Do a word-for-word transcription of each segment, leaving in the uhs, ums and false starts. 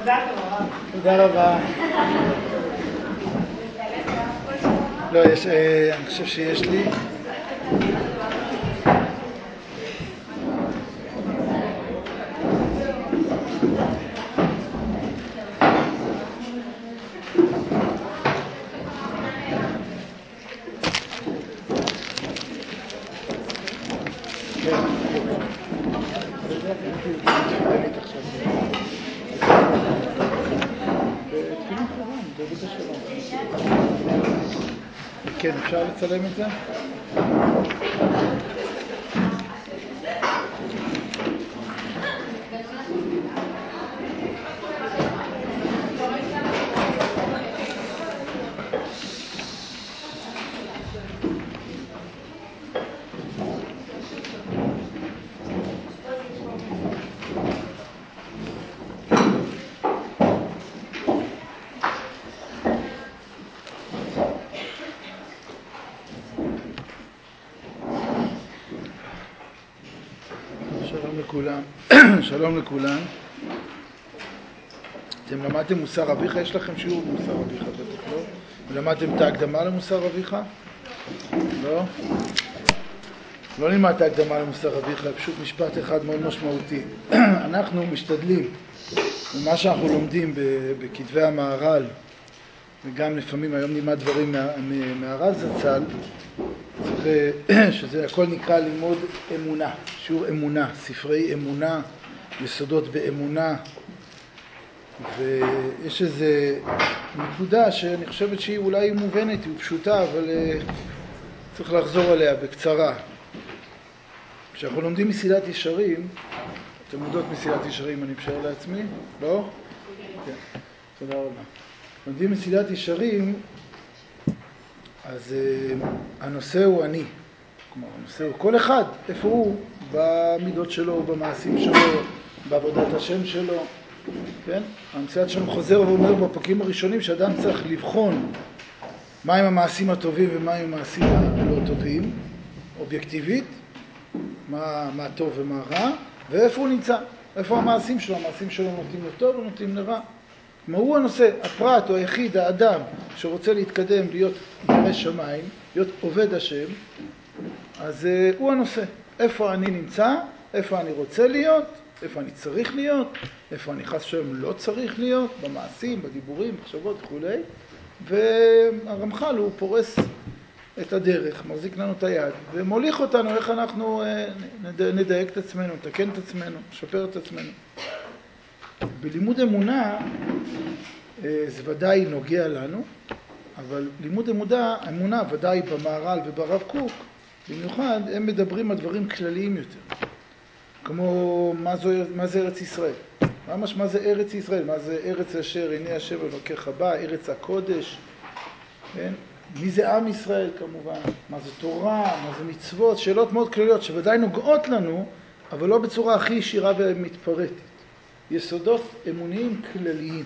תודה רבה. לא, יש, אני חושב שיש לי. כן, אפשר לצלם את זה? לכולם. שלום לכולם. אתם למדתם מוסר אביך? יש לכם שיעור במוסר אביך, בטח לא? ולמדתם את ההקדמה למוסר אביך? לא? לא נלמד את ההקדמה למוסר אביך, פשוט משפט אחד מאוד משמעותי. אנחנו משתדלים, ומה שאנחנו לומדים בכתבי המהר"ל, וגם לפעמים היום נלמד דברים מהר"ל זצ"ל, שזה הכל נקרא לימוד אמונה, שיעור אמונה, ספרי אמונה, יסודות באמונה. ויש איזו נקודה שאני חושבת שהיא אולי מובנת, היא פשוטה, אבל צריך לחזור עליה בקצרה. כשאנחנו לומדים מסילת ישרים, אתם יודעות מסילת ישרים, אני משער לעצמי? לא? כן, תודה רבה. לומדים מסילת ישרים, אז uh, הנושא הוא אני, כלומר הנושא הוא כל אחד, איפה הוא? במידות שלו, במעשים שלו, בעבודת השם שלו, כן? המציאת שם חוזר ואומר בפרקים הראשונים שאדם צריך לבחון מהם המעשים הטובים ומהם המעשים הלא טובים, אובייקטיבית, מה, מה טוב ומה רע, ואיפה הוא נמצא, איפה המעשים שלו, המעשים שלו נוטים לטוב או נוטים לרע. מה הוא הנושא, הפרט או היחיד, האדם שרוצה להתקדם, להיות ירא שמיים, להיות עובד השם, אז uh, הוא הנושא. איפה אני נמצא, איפה אני רוצה להיות, איפה אני צריך להיות, איפה אני חס שם לא צריך להיות, במעשים, בדיבורים, מחשבות וכו'. והרמח"ל הוא פורס את הדרך, מחזיק לנו את היד, ומוליך אותנו איך אנחנו uh, נדייק את עצמנו, נתקן את עצמנו, נשפר את עצמנו. בלימוד אמונה זה ודאי נוגע לנו, אבל לימוד אמונה, אמונה ודאי במהר"ל וברב קוק, במיוחד הם מדברים על דברים כלליים יותר, כמו מה, זו, מה זה ארץ ישראל, ממש מה זה ארץ ישראל, מה זה ארץ אשר עיני השם אלוקיך בא, ארץ הקודש, כן? מי זה עם ישראל כמובן, מה זה תורה, מה זה מצוות, שאלות מאוד כלליות שוודאי נוגעות לנו, אבל לא בצורה הכי ישירה ומתפרטת. יסודות אמוניים כלליים.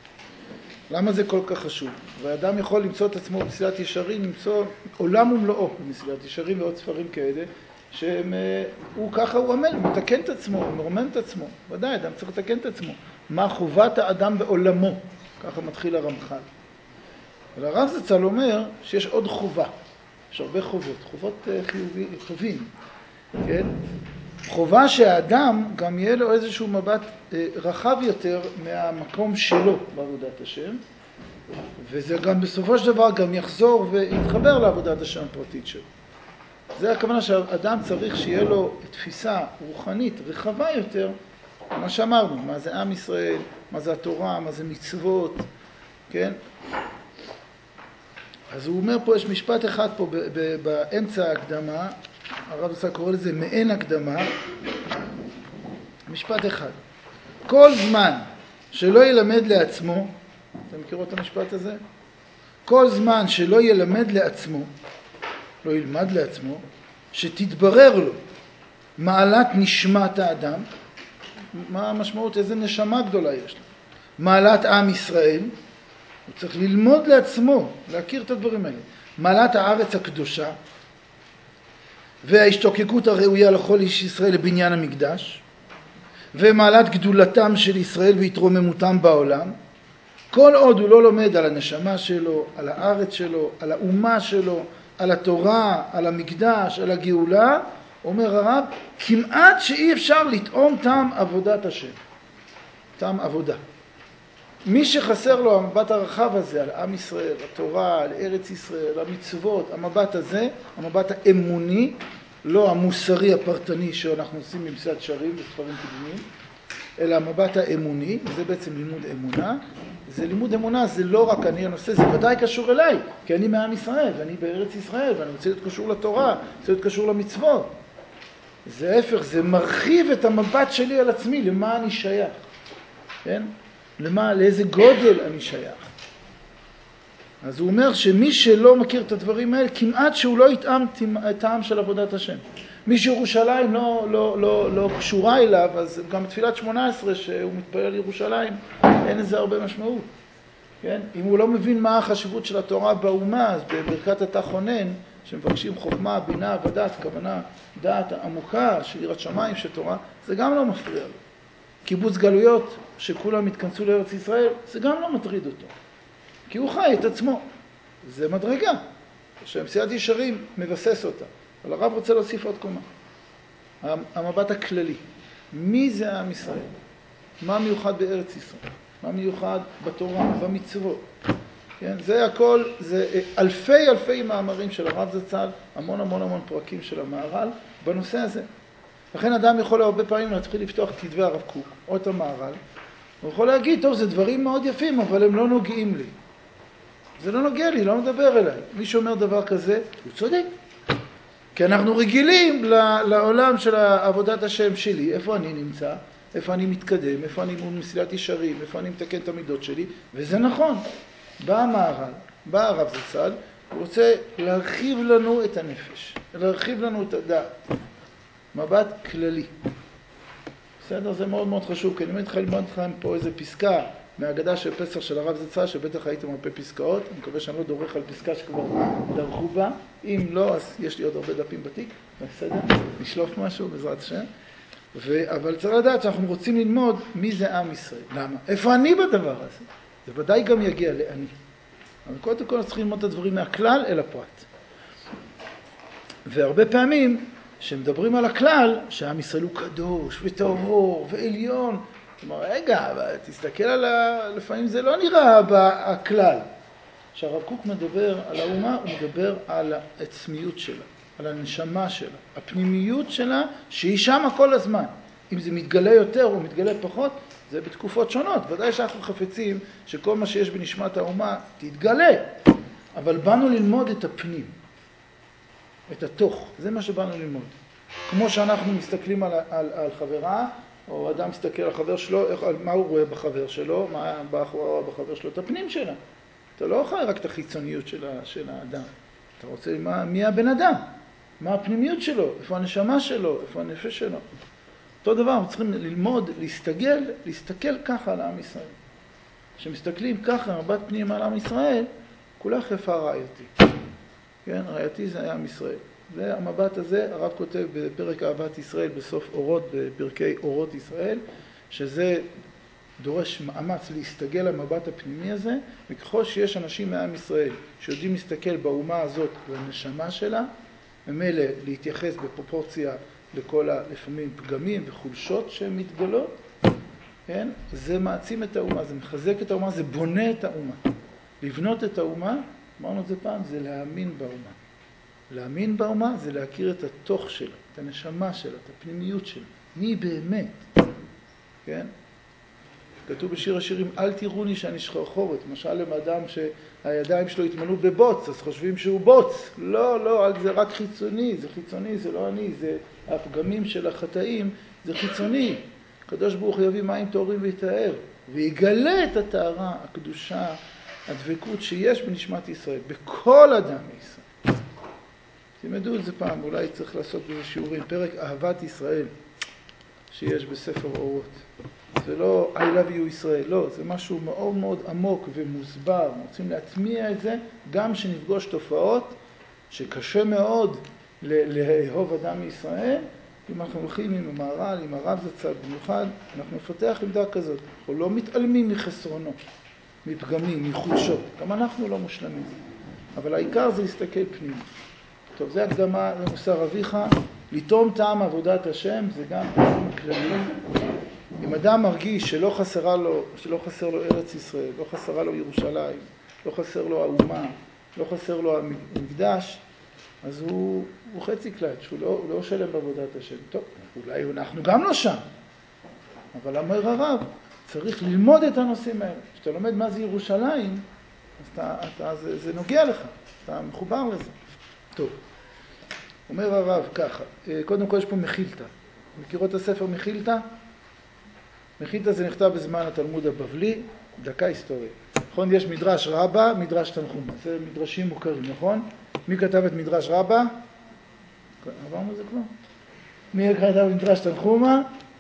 למה זה כל כך חשוב? והאדם יכול למצוא את עצמו במסילת ישרים, למצוא עולם ומלואו במסילת ישרים ועוד ספרים כאלה, שהוא ככה הוא עמל, הוא מתקן את עצמו, הוא מרומם את עצמו. ודאי, אדם צריך לתקן את עצמו. מה חובת האדם בעולמו? ככה מתחיל הרמח"ל. אבל הרב זצ"ל אומר שיש עוד חובה. יש הרבה חובות, חובות חיובי, חובים, כן? חובה שהאדם גם יהיה לו איזשהו מבט רחב יותר מהמקום שלו בעבודת השם, וזה גם בסופו של דבר גם יחזור ויתחבר לעבודת השם הפרטית שלו. זה הכוונה שהאדם צריך שיהיה לו תפיסה רוחנית רחבה יותר, מה שאמרנו, מה זה עם ישראל, מה זה התורה, מה זה מצוות, כן? אז הוא אומר פה, יש משפט אחד פה באמצע ההקדמה, הרב זצ"ל קורא לזה מעין הקדמה, משפט אחד. כל זמן שלא ילמד לעצמו, אתם מכירו את המשפט הזה? כל זמן שלא ילמד לעצמו, לא ילמד לעצמו, שתתברר לו מעלת נשמת האדם, מה המשמעות, איזה נשמה גדולה יש לו, מעלת עם ישראל, הוא צריך ללמוד לעצמו, להכיר את הדברים האלה, מעלת הארץ הקדושה, וההשתוקקות הראויה לכל איש ישראל לבניין המקדש, ומעלת גדולתם של ישראל והתרוממותם בעולם, כל עוד הוא לא לומד על הנשמה שלו, על הארץ שלו, על האומה שלו, על התורה, על המקדש, על הגאולה, אומר הרב, כמעט שאי אפשר לטעום טעם עבודת השם. טעם עבודה. מי שחסר לו המבט הרחב הזה על עם ישראל, התורה, על ארץ ישראל, המצוות, המבט הזה, המבט האמוני, לא המוסרי הפרטני שאנחנו עושים במסעד שרים בספרים קדומים, אלא המבט האמוני, וזה בעצם לימוד אמונה. זה לימוד אמונה, זה לא רק אני הנושא, זה ודאי קשור אליי, כי אני מעם ישראל, ואני בארץ ישראל, ואני רוצה להיות קשור לתורה, רוצה להיות קשור למצוות. זה ההפך, זה מרחיב את המבט שלי על עצמי, למה אני שייך. כן? למה, לאיזה גודל אני שייך. אז הוא אומר שמי שלא מכיר את הדברים האלה, כמעט שהוא לא יטעם טעם של עבודת השם. מי שירושלים לא, לא, לא, לא קשורה אליו, אז גם בתפילת שמונה עשרה שהוא מתפלל לירושלים, אין לזה הרבה משמעות. כן? אם הוא לא מבין מה החשיבות של התורה באומה, אז בברכת אתה חונן, שמבקשים חוכמה, בינה ודעת, כוונה דעת עמוקה של יראת שמיים של תורה, זה גם לא מפריע לו. קיבוץ גלויות, שכולם התכנסו לארץ ישראל, זה גם לא מטריד אותו. כי הוא חי את עצמו. זה מדרגה, שמסיעת ישרים מבסס אותה. אבל הרב רוצה להוסיף עוד קומה. המבט הכללי. מי זה עם ישראל? מה מיוחד בארץ ישראל? מה מיוחד בתורה, במצוות? כן? זה הכל, זה אלפי אלפי מאמרים של הרב זצ"ל, המון המון המון פרקים של המהר"ל, בנושא הזה. לכן אדם יכול הרבה פעמים להתחיל לפתוח את כתבי הרב קוק, או את המהר"ל, הוא יכול להגיד, טוב, זה דברים מאוד יפים, אבל הם לא נוגעים לי. זה לא נוגע לי, לא מדבר אליי. מי שאומר דבר כזה, הוא צודק. כי אנחנו רגילים לעולם של עבודת השם שלי, איפה אני נמצא, איפה אני מתקדם, איפה אני מול מסילת ישרים, איפה אני מתקן את המידות שלי, וזה נכון. בא המהר"ל, בא הרב זצ"ל, הוא רוצה להרחיב לנו את הנפש, להרחיב לנו את הדעת. מבט כללי. בסדר? זה מאוד מאוד חשוב, כי אני אומר לך ללמוד לכם פה איזה פסקה מהאגדה של פסח של הרב זצ"ל, שבטח הייתם הרבה פסקאות, אני מקווה שאני לא דורך על פסקה שכבר דרכו בה, אם לא, אז יש לי עוד הרבה דפים בתיק, בסדר? נשלוף משהו בעזרת השם. ו... אבל צריך לדעת שאנחנו רוצים ללמוד מי זה עם ישראל. למה? איפה אני בדבר הזה? זה ודאי גם יגיע לאני. אבל קודם כל צריכים ללמוד את הדברים מהכלל אל הפרט. והרבה פעמים, שמדברים על הכלל, שעם ישראל הוא קדוש וטהור ועליון, כלומר, רגע, תסתכל על ה... לפעמים זה לא נראה בכלל. כשהרב קוק מדבר על האומה, הוא מדבר על העצמיות שלה, על הנשמה שלה, הפנימיות שלה, שהיא שמה כל הזמן. אם זה מתגלה יותר או מתגלה פחות, זה בתקופות שונות. ודאי שאנחנו חפצים שכל מה שיש בנשמת האומה תתגלה. אבל באנו ללמוד את הפנים, את התוך. זה מה שבאנו ללמוד. כמו שאנחנו מסתכלים על, על, על חברה, או אדם מסתכל על חבר שלו, איך, על מה הוא רואה בחבר שלו, מה הוא רואה בחבר שלו, את הפנים שלה. אתה לא חי רק את החיצוניות של, של האדם. אתה רוצה, מה, מי הבן אדם? מה הפנימיות שלו? איפה הנשמה שלו? איפה הנפש שלו? אותו דבר, אנחנו צריכים ללמוד, להסתגל, להסתכל ככה על עם ישראל. כשמסתכלים ככה, מבט פנים על עם ישראל, כולה חפה רעייתי. כן, רעייתי זה היה עם ישראל. והמבט הזה, הרב כותב בפרק אהבת ישראל, בסוף אורות, בפרקי אורות ישראל, שזה דורש מאמץ להסתגל למבט הפנימי הזה, וככל שיש אנשים מעם ישראל שיודעים להסתכל באומה הזאת לנשמה שלה, ממילא להתייחס בפרופורציה לכל לפעמים פגמים וחולשות שהן מתגלות, כן? זה מעצים את האומה, זה מחזק את האומה, זה בונה את האומה. לבנות את האומה, אמרנו את זה פעם, זה להאמין באומה. להאמין באומה זה להכיר את התוך שלה, את הנשמה שלה, את הפנימיות שלה. מי באמת? כן? כתוב בשיר השירים, אל תראוני שאני שחרחורת. למשל לאדם שהידיים שלו התמלאו בבוץ, אז חושבים שהוא בוץ. לא, לא, זה רק חיצוני, זה חיצוני, זה לא אני, זה הפגמים של החטאים, זה חיצוני. הקדוש ברוך הוא יביא מים טהורים ויתאר, ויגלה את הטהרה, הקדושה, הדבקות שיש בנשמת ישראל, בכל אדם מישראל. תלמדו את זה פעם, אולי צריך לעשות בזה שיעורים, פרק אהבת ישראל שיש בספר אורות. זה לא I love you ישראל, לא, זה משהו מאוד מאוד עמוק ומוסבר. רוצים להטמיע את זה, גם שנפגוש תופעות שקשה מאוד לאהוב אדם מישראל, אם אנחנו הולכים עם המהר"ל, עם הרב זצ"ל במיוחד, אנחנו נפתח עמדה כזאת. אנחנו לא מתעלמים מחסרונות, מפגמים, מחולשות. גם אנחנו לא מושלמים. אבל העיקר זה להסתכל פנימה. טוב, זה הקדמה למוסר אביך. לטעום טעם עבודת השם זה גם כללי. אם אדם מרגיש שלא חסרה לו, שלא חסר לו ארץ ישראל, לא חסרה לו ירושלים, לא חסר לו האומה, לא חסר לו המקדש, אז הוא, הוא חצי קלט, שהוא לא, הוא לא שלם בעבודת השם. טוב, אולי אנחנו גם לא שם. אבל אמר הרב, צריך ללמוד את הנושאים האלה. כשאתה לומד מה זה ירושלים, אז אתה, אתה, זה, זה נוגע לך, אתה מחובר לזה. טוב, אומר הרב ככה, קודם כל יש פה מחילתא. מכירות את הספר מחילתא? מחילתא זה נכתב בזמן התלמוד הבבלי, דקה היסטוריה. נכון, יש מדרש רבה, מדרש תנחומא. זה מדרשים מוכרים, נכון? מי כתב את מדרש רבה? עברנו זה כבר? מי כתב את מדרש תנחומא?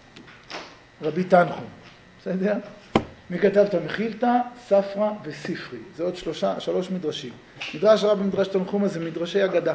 רבי תנחום. בסדר? מי כתב את המחילתא? ספרא וספרי. זה עוד שלושה, שלוש מדרשים. מדרש רבה ומדרש תנחומא זה מדרשי אגדה.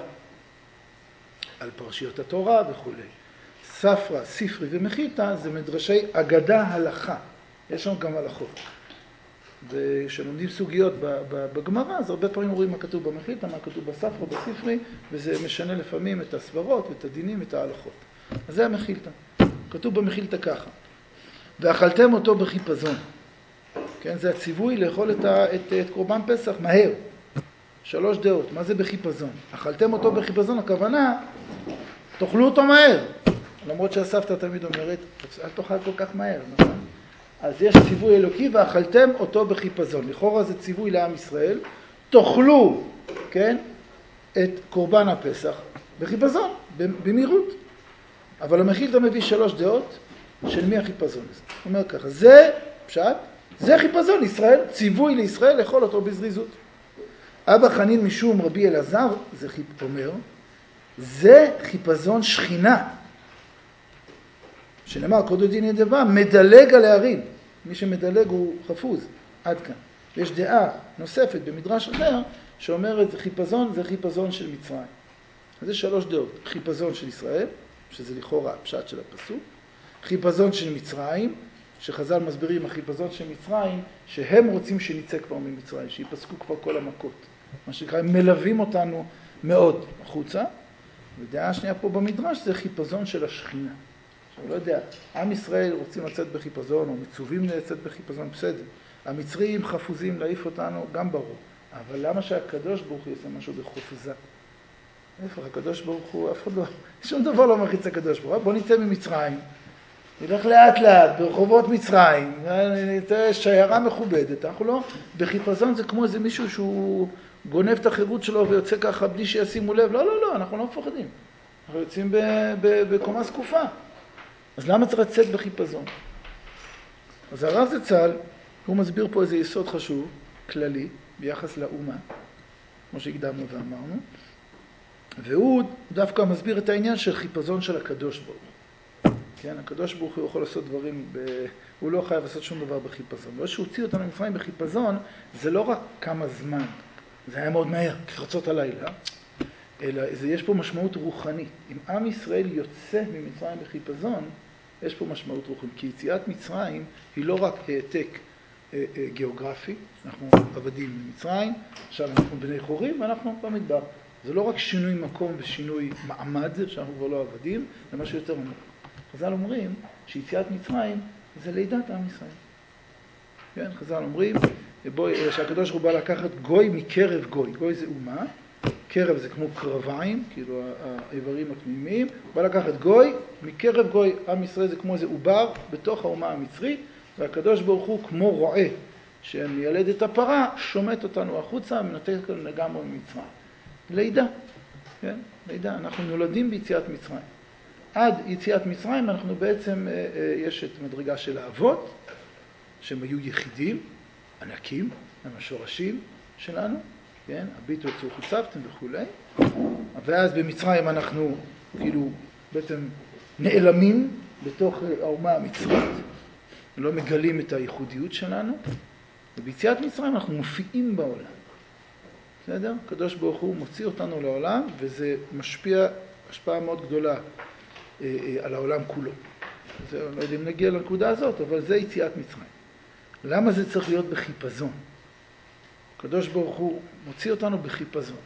על פרשיות התורה וכו'. ספרא, ספרי ומחילתא זה מדרשי אגדה הלכה. יש לנו גם הלכות. וכשלומדים סוגיות בגמרא, אז הרבה פעמים רואים מה כתוב במחילתא, מה כתוב בספרא, בספרי, וזה משנה לפעמים את הסברות ואת הדינים ואת ההלכות. אז זה המחילתא. כתוב במחילתא ככה. ואכלתם אותו בחיפזון. כן, זה הציווי לאכול את, ה, את, את קורבן פסח מהר. שלוש דעות. מה זה בחיפזון? אכלתם אותו בחיפזון, הכוונה, תאכלו אותו מהר. למרות שהסבתא תמיד אומרת, אל תאכל כל כך מהר, נכון? אז יש ציווי אלוקי, ואכלתם אותו בחיפזון. לכאורה זה ציווי לעם ישראל. תאכלו, כן, את קורבן הפסח בחיפזון, במהירות. אבל המחילתא מביא שלוש דעות של מי החיפזון הזה. הוא אומר ככה, זה פשט, זה חיפזון ישראל, ציווי לישראל לאכול אותו בזריזות. אבא חנין משום רבי אלעזר, זה חיפ... אומר, זה חיפזון שכינה. שנאמר, קודש דין ידבה, מדלג על הערים. מי שמדלג הוא חפוז, עד כאן. יש דעה נוספת במדרש אחר, שאומרת, זה חיפזון, זה חיפזון של מצרים. אז יש שלוש דעות. חיפזון של ישראל, שזה לכאורה הפשט של הפסוק. חיפזון של מצרים, שחז"ל מסבירים, החיפזון של מצרים, שהם רוצים שניצא כבר ממצרים, שיפסקו כבר כל המכות. מה שנקרא, הם מלווים אותנו מאוד החוצה. ודעה השנייה פה במדרש, זה חיפזון של השכינה. עכשיו, לא יודע, עם ישראל רוצים לצאת בחיפזון, או מצווים לצאת בחיפזון, בסדר. המצרים חפוזים להעיף אותנו, גם ברור. אבל למה שהקדוש ברוך הוא יעשה משהו בחופזה? איפה, הקדוש ברוך הוא, אף אחד לא, שום דבר לא מחיץ הקדוש ברוך הוא. בוא נצא ממצרים, נלך לאט לאט ברחובות מצרים, נצא שיירה מכובדת. אנחנו לא, בחיפזון זה כמו איזה מישהו שהוא גונב את החירות שלו ויוצא ככה בלי שישימו לב. לא, לא, לא, אנחנו לא מפחדים. אנחנו יוצאים בקומה זקופה. אז למה צריך לצאת בחיפזון? אז הרב זצ"ל, הוא מסביר פה איזה יסוד חשוב, כללי, ביחס לאומה, כמו שהקדמנו ואמרנו, והוא דווקא מסביר את העניין של חיפזון של הקדוש ברוך הוא. כן, הקדוש ברוך הוא יכול לעשות דברים, ב... הוא לא חייב לעשות שום דבר בחיפזון. לא שהוציא אותנו ממצרים בחיפזון, זה לא רק כמה זמן, זה היה מאוד מהר, כחצות הלילה, אלא זה, יש פה משמעות רוחנית. אם עם ישראל יוצא ממצרים בחיפזון, יש פה משמעות רוחנית. כי יציאת מצרים היא לא רק העתק אה, אה, גיאוגרפי, אנחנו עבדים במצרים, עכשיו אנחנו בני חורים ואנחנו במדבר. זה לא רק שינוי מקום ושינוי מעמד, שאנחנו כבר לא עבדים, זה משהו יותר עמוק. חז"ל אומרים שיציאת מצרים זה לידת עם ישראל. כן, חז"ל אומרים בוא, שהקדוש ברוך הוא בא לקחת גוי מקרב גוי. גוי זה אומה, קרב זה כמו קרביים, כאילו האיברים התמימיים. הוא בא לקחת גוי, מקרב גוי, עם ישראל זה כמו איזה עובר בתוך האומה המצרית, והקדוש ברוך הוא כמו רועה שמיילד את הפרה, שומט אותנו החוצה, מנתק אותנו לגמרי ממצרים. לידה, כן? לידה. אנחנו נולדים ביציאת מצרים. עד יציאת מצרים אנחנו בעצם, יש את מדרגה של האבות, שהם היו יחידים, ענקים, הם השורשים שלנו, כן? הביטו יצאו חוצבתם וכו'. ואז במצרים אנחנו כאילו בעצם נעלמים בתוך האומה המצרית, לא מגלים את הייחודיות שלנו, וביציאת מצרים אנחנו מופיעים בעולם. בסדר? הקדוש ברוך הוא מוציא אותנו לעולם, וזה משפיע השפעה מאוד גדולה על העולם כולו. זה, לא יודע אם נגיע לנקודה הזאת, אבל זה יציאת מצרים. למה זה צריך להיות בחיפזון? הקדוש ברוך הוא מוציא אותנו בחיפזון.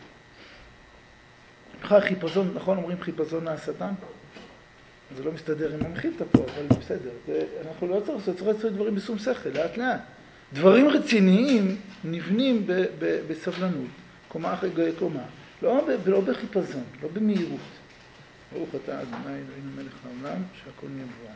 בכלל חיפזון, נכון אומרים חיפזון מהשטן? זה לא מסתדר עם המחילתא פה, אבל בסדר. זה, אנחנו לא צריך לעשות, צריך לעשות דברים בשום שכל, לאט לאט. דברים רציניים נבנים ב, ב, בסבלנות, קומה אחרי קומה. לא, ב, לא בחיפזון, לא במהירות. ברוך אתה אדוני אלוהינו מלך העולם, שהכל נהיה בבואו.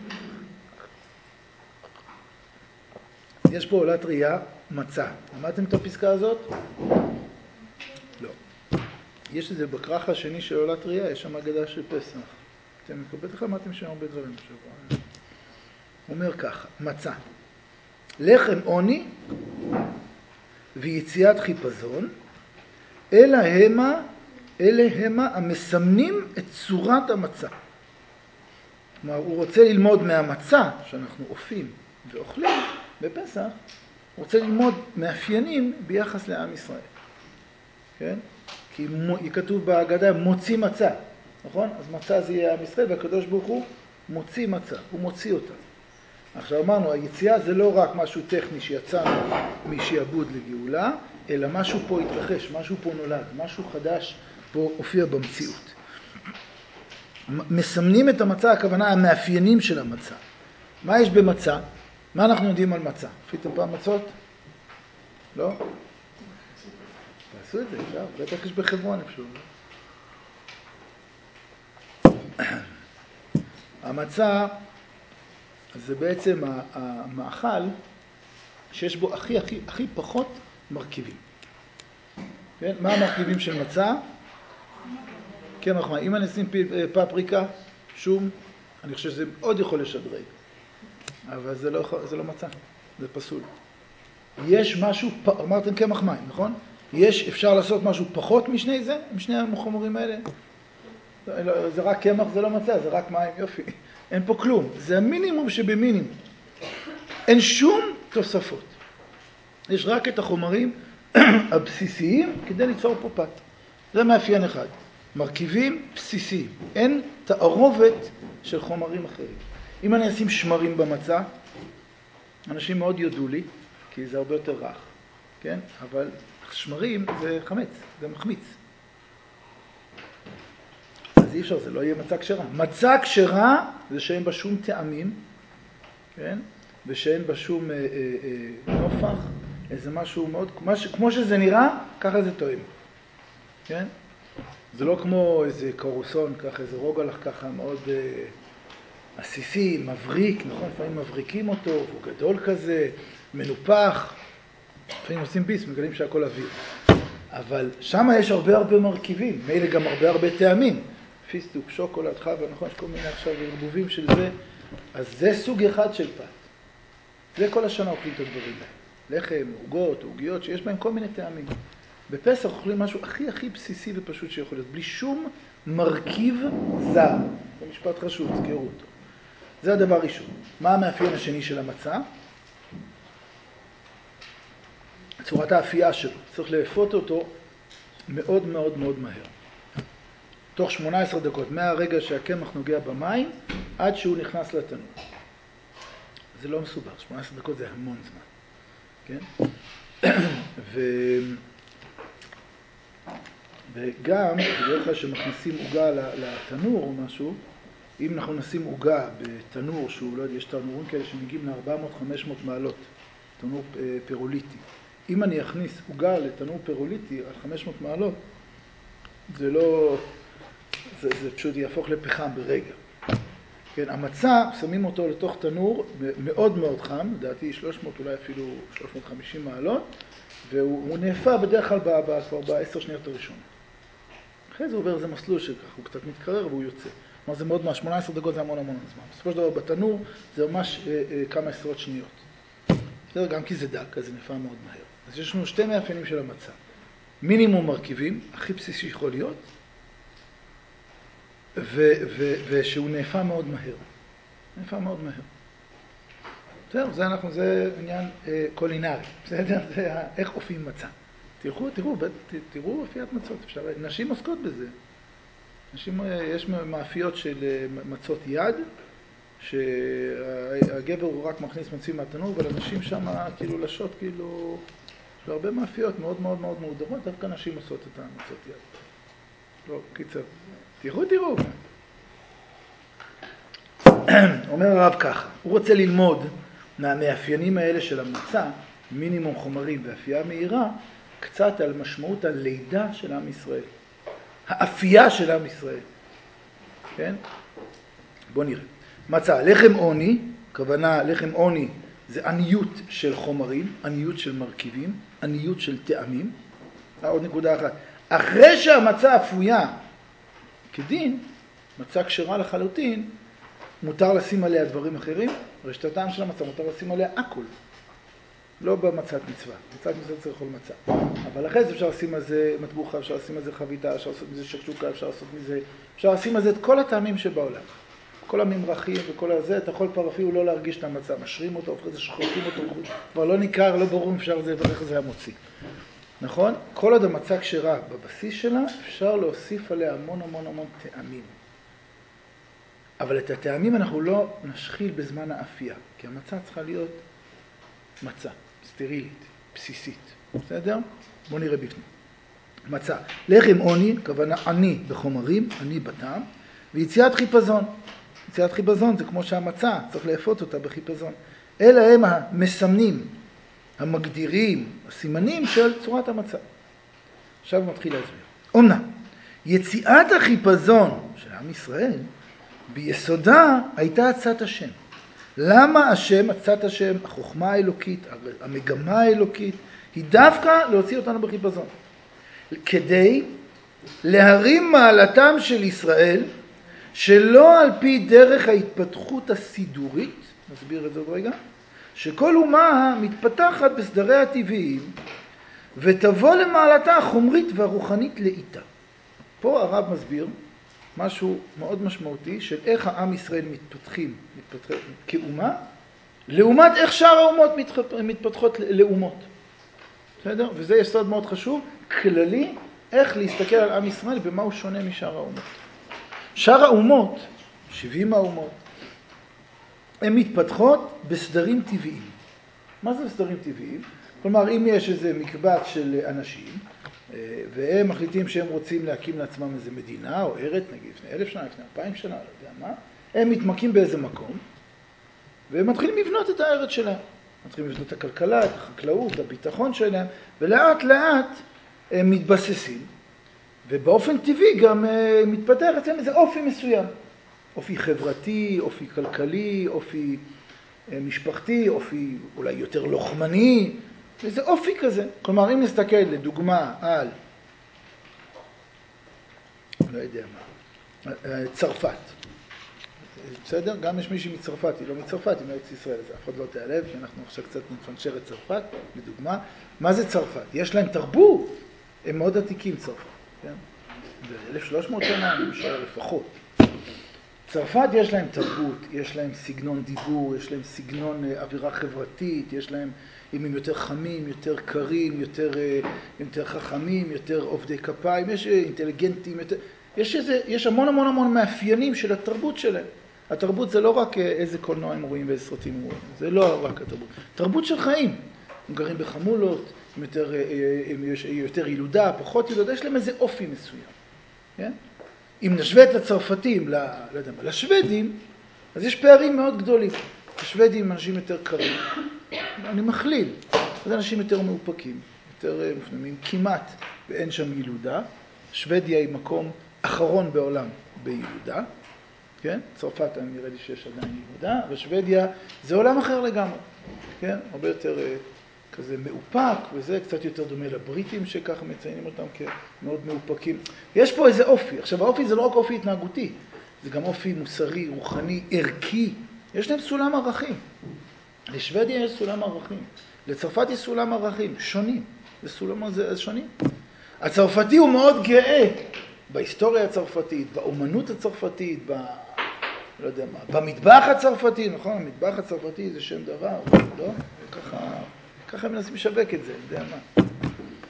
יש פה עולת ראייה, מצה. למדתם את הפסקה הזאת? לא. יש את זה בכרך השני של עולת ראייה, יש שם אגדה של פסח. אתם בטח למדתם שם הרבה דברים בשבוע. הוא אומר ככה, מצה. לחם עוני ויציאת חיפזון, אלה המה, אלה המה המסמנים את צורת המצה. כלומר, הוא רוצה ללמוד מהמצה שאנחנו אופים ואוכלים בפסח, הוא רוצה ללמוד מאפיינים ביחס לעם ישראל. כן? כי כתוב בהגדה מוציא מצה, נכון? אז מצה זה יהיה עם ישראל, והקדוש ברוך הוא מוציא מצה, הוא מוציא אותה. עכשיו אמרנו, היציאה זה לא רק משהו טכני שיצאנו משעבוד לגאולה, אלא משהו פה התרחש, משהו פה נולד, משהו חדש פה הופיע במציאות. מסמנים את המצה, הכוונה המאפיינים של המצה. מה יש במצה? מה אנחנו יודעים על מצה? אפיתם פעם מצות? לא? תעשו את זה, אפשר. בטח יש בחברון אפשר. המצה זה בעצם המאכל שיש בו הכי הכי הכי פחות מרכיבים. כן? מה המרכיבים של מצה? קמח מים. אם אני אשים פפריקה, שום, אני חושב שזה עוד יכול לשדרג. אבל זה לא, זה לא מצה, זה פסול. יש משהו, אמרתם קמח מים, נכון? יש, אפשר לעשות משהו פחות משני זה, עם שני החומרים האלה? זה רק קמח, זה לא מצה, זה רק מים, יופי. אין פה כלום, זה המינימום שבמינימום. אין שום תוספות. יש רק את החומרים הבסיסיים כדי ליצור פה פת. זה מאפיין אחד. מרכיבים בסיסיים. אין תערובת של חומרים אחרים. אם אני אשים שמרים במצה, אנשים מאוד יודו לי, כי זה הרבה יותר רך, כן? אבל שמרים זה חמץ, זה מחמיץ. אז אי אפשר, זה לא יהיה מצה כשרה. מצה כשרה זה שאין בה שום טעמים, כן? ושאין בה שום אה, אה, אה, נופח, איזה משהו מאוד, כמו, ש, כמו שזה נראה, ככה זה טועם. כן? זה לא כמו איזה קורוסון, ככה, איזה רוגלח ככה מאוד אה, עסיסי, מבריק, נכון? לפעמים מבריקים אותו, הוא גדול כזה, מנופח. לפעמים עושים ביס, מגלים שהכל אוויר. אבל שם יש הרבה הרבה מרכיבים, מילא גם הרבה הרבה טעמים. פיסטוק, שוקולד, חווה, נכון? יש כל מיני עכשיו ערבובים של זה. אז זה סוג אחד של פת. זה כל השנה אוכלים את הדברים האלה. לחם, עוגות, עוגיות, שיש בהם כל מיני טעמים. בפסח אוכלים משהו הכי הכי בסיסי ופשוט שיכול להיות, בלי שום מרכיב זר. זה משפט חשוב, תזכרו אותו. זה הדבר ראשון. מה המאפיין השני של המצה? צורת האפייה שלו. צריך לאפות אותו מאוד מאוד מאוד מהר. תוך שמונה עשרה דקות, מהרגע שהקמח נוגע במים, עד שהוא נכנס לתנור. זה לא מסובך, שמונה עשרה דקות זה המון זמן. כן? ו... וגם, בדרך כלל שמכניסים עוגה לתנור או משהו, אם אנחנו נשים עוגה בתנור שהוא, לא יודע, יש תנורים כאלה שמגיעים ל-ארבע מאות חמש מאות מעלות, תנור פירוליטי. אם אני אכניס עוגה לתנור פירוליטי על חמש מאות מעלות, זה לא, זה, זה פשוט יהפוך לפחם ברגע. כן, המצה, שמים אותו לתוך תנור מאוד מאוד חם, לדעתי שלוש מאות, אולי אפילו שלוש מאות וחמישים מעלות, והוא נאפה בדרך כלל כבר בעשר שניות הראשונות. אחרי זה עובר איזה מסלול שכך, הוא קצת מתקרר והוא יוצא. כלומר, זה מאוד, שמונה עשרה דקות זה המון המון זמן. בסופו של דבר, בתנור זה ממש אה, אה, כמה עשרות שניות. בסדר, גם כי זה דק, אז זה נאפה מאוד מהר. אז יש לנו שתי מאפיינים של המצה. מינימום מרכיבים, הכי בסיסי יכול להיות, ו- ו- ושהוא נאפה מאוד מהר. נאפה מאוד מהר. בסדר, זה אנחנו, זה עניין אה, קולינרי. בסדר, זה איך אופים מצה. תראו, תראו, תראו אפיית מצות. אפשר, נשים עוסקות בזה. אנשים, יש מאפיות של מצות יד, שהגבר הוא רק מכניס מצים מהתנור, אבל אנשים שם כאילו לשות, כאילו, יש הרבה מאפיות מאוד מאוד מאוד מאודרות, דווקא נשים עושות את המצות יד. לא, קיצר. תראו, תראו. אומר הרב ככה, הוא רוצה ללמוד מהמאפיינים האלה של המצה, מינימום חומרים ואפייה מהירה, קצת על משמעות הלידה של עם ישראל. האפייה של עם ישראל. כן? בוא נראה. מצה, לחם עוני, כוונה לחם עוני זה עניות של חומרים, עניות של מרכיבים, עניות של טעמים. עוד נקודה אחת. אחרי שהמצה אפויה כדין, מצה כשרה לחלוטין, מותר לשים עליה דברים אחרים. רשת הטעם של המצה מותר לשים עליה הכל. לא במצת מצווה. מצת מצווה צריך לאכול מצה. אבל אחרי זה אפשר לשים על זה מטבוחה, אפשר לשים על זה חביתה, אפשר לעשות מזה שקשוקה, אפשר לעשות מזה, אפשר לשים על זה את כל הטעמים שבעולם. כל הממרחים וכל הזה, אתה יכול כבר אפילו לא להרגיש את המצה. משרים אותו, אחרי זה שחוטים אותו, כבר לא ניכר, לא ברור אם אפשר זה ואיך זה המוציא. נכון? כל עוד המצה כשרה בבסיס שלה, אפשר להוסיף עליה המון המון המון טעמים. אבל את הטעמים אנחנו לא נשחיל בזמן האפייה, כי המצה צריכה להיות מצה, סטרילית, בסיסית. בסדר? בואו נראה בפנים. מצה. לחם עוני, כוונה עני בחומרים, עני בטעם, ויציאת חיפזון. יציאת חיפזון זה כמו שהמצה, צריך לאפות אותה בחיפזון. אלה הם המסמנים, המגדירים, הסימנים של צורת המצה. עכשיו הוא מתחיל להסביר. אומנם, יציאת החיפזון של עם ישראל, ביסודה הייתה עצת השם. למה השם, עצת השם, החוכמה האלוקית, המגמה האלוקית, היא דווקא להוציא אותנו בחיפזון. כדי להרים מעלתם של ישראל, שלא על פי דרך ההתפתחות הסידורית, נסביר את זה עוד רגע, שכל אומה מתפתחת בסדריה הטבעיים, ותבוא למעלתה החומרית והרוחנית לאיתה. פה הרב מסביר משהו מאוד משמעותי של איך העם ישראל מתפתחים, מתפתחים כאומה, לעומת איך שאר האומות מתפתחות לאומות. בסדר? וזה יסוד מאוד חשוב, כללי, איך להסתכל על עם ישראל במה הוא שונה משאר האומות. שאר האומות, שבעים האומות, הן מתפתחות בסדרים טבעיים. מה זה בסדרים טבעיים? כלומר, אם יש איזה מקבץ של אנשים, והם מחליטים שהם רוצים להקים לעצמם איזה מדינה או ארץ, נגיד לפני אלף שנה, לפני אלפיים שנה, לא יודע מה, הם מתמקים באיזה מקום, והם מתחילים לבנות את הארץ שלהם. מתחילים לבנות את הכלכלה, את החקלאות, את הביטחון שלהם, ולאט לאט הם מתבססים, ובאופן טבעי גם מתפתח אצלם איזה אופי מסוים. אופי חברתי, אופי כלכלי, אופי משפחתי, אופי אולי יותר לוחמני, איזה אופי כזה. כלומר, אם נסתכל לדוגמה על, לא יודע מה, צרפת. בסדר? גם יש מישהי מצרפת, היא לא מצרפת, היא מארץ ישראל, אז אף אחד לא תיעלב, כי אנחנו עכשיו קצת נפנשר את צרפת, לדוגמה. מה זה צרפת? יש להם תרבות, הם מאוד עתיקים צרפת, כן? ב-אלף ושלוש מאות שנה, אני משער לפחות. צרפת יש להם תרבות, יש להם סגנון דיבור, יש להם סגנון אווירה חברתית, יש להם, אם הם יותר חמים, יותר קרים, יותר, יותר חכמים, יותר עובדי כפיים, יש אינטליגנטים, יותר, יש, איזה, יש המון המון המון מאפיינים של התרבות שלהם. התרבות זה לא רק איזה קולנוע הם רואים ואיזה סרטים הם רואים, זה לא רק התרבות. תרבות של חיים, הם גרים בחמולות, הם יותר, הם יש יותר ילודה, פחות ילודה, יש להם איזה אופי מסוים, כן? אם נשווה את הצרפתים, לא יודע מה, לשוודים, אז יש פערים מאוד גדולים. השוודים הם אנשים יותר קרים, אני מכליל, אז אנשים יותר מאופקים, יותר מופנמים, כמעט ואין שם ילודה. שוודיה היא מקום אחרון בעולם בילודה, כן? צרפת נראה לי שיש עדיין ילודה, ושוודיה זה עולם אחר לגמרי, כן? הרבה יותר כזה מאופק, וזה קצת יותר דומה לבריטים שככה מציינים אותם כמאוד מאופקים. יש פה איזה אופי. עכשיו, האופי זה לא רק אופי התנהגותי, זה גם אופי מוסרי, רוחני, ערכי. יש להם סולם ערכים. לשוודיה יש סולם ערכים. לצרפת יש סולם ערכים, שונים. זה סולם הזה שונים. הצרפתי הוא מאוד גאה בהיסטוריה הצרפתית, באומנות הצרפתית, ב... לא יודע מה, במטבח הצרפתי, נכון? המטבח הצרפתי זה שם דבר, לא? ככה... ככה הם מנסים לשווק את זה, אני יודע מה.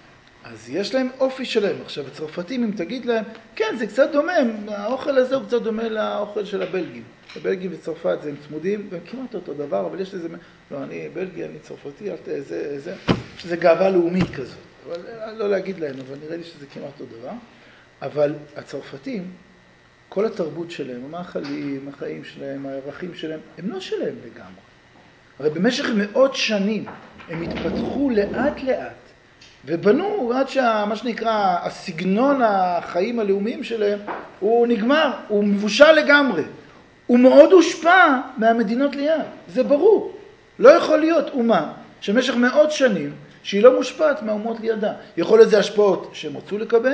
אז יש להם אופי שלהם. עכשיו, הצרפתים, אם תגיד להם, כן, זה קצת דומה, האוכל הזה הוא קצת דומה לאוכל של הבלגים. הבלגים וצרפת זה הם צמודים, והם כמעט אותו דבר, אבל יש לזה, לא, אני בלגי, אני צרפתי, זה, זה, זה גאווה לאומית כזאת. אבל לא להגיד להם, אבל נראה לי שזה כמעט אותו דבר. אבל הצרפתים, כל התרבות שלהם, המאכלים, החיים שלהם, הערכים שלהם, הם לא שלהם לגמרי. הרי במשך מאות שנים הם התפתחו לאט לאט, ובנו עד שמה שנקרא הסגנון החיים הלאומיים שלהם הוא נגמר, הוא מבושל לגמרי. הוא מאוד הושפע מהמדינות ליד, זה ברור. לא יכול להיות אומה שמשך מאות שנים שהיא לא מושפעת מהאומות לידה. יכול להיות זה השפעות שהם רצו לקבל,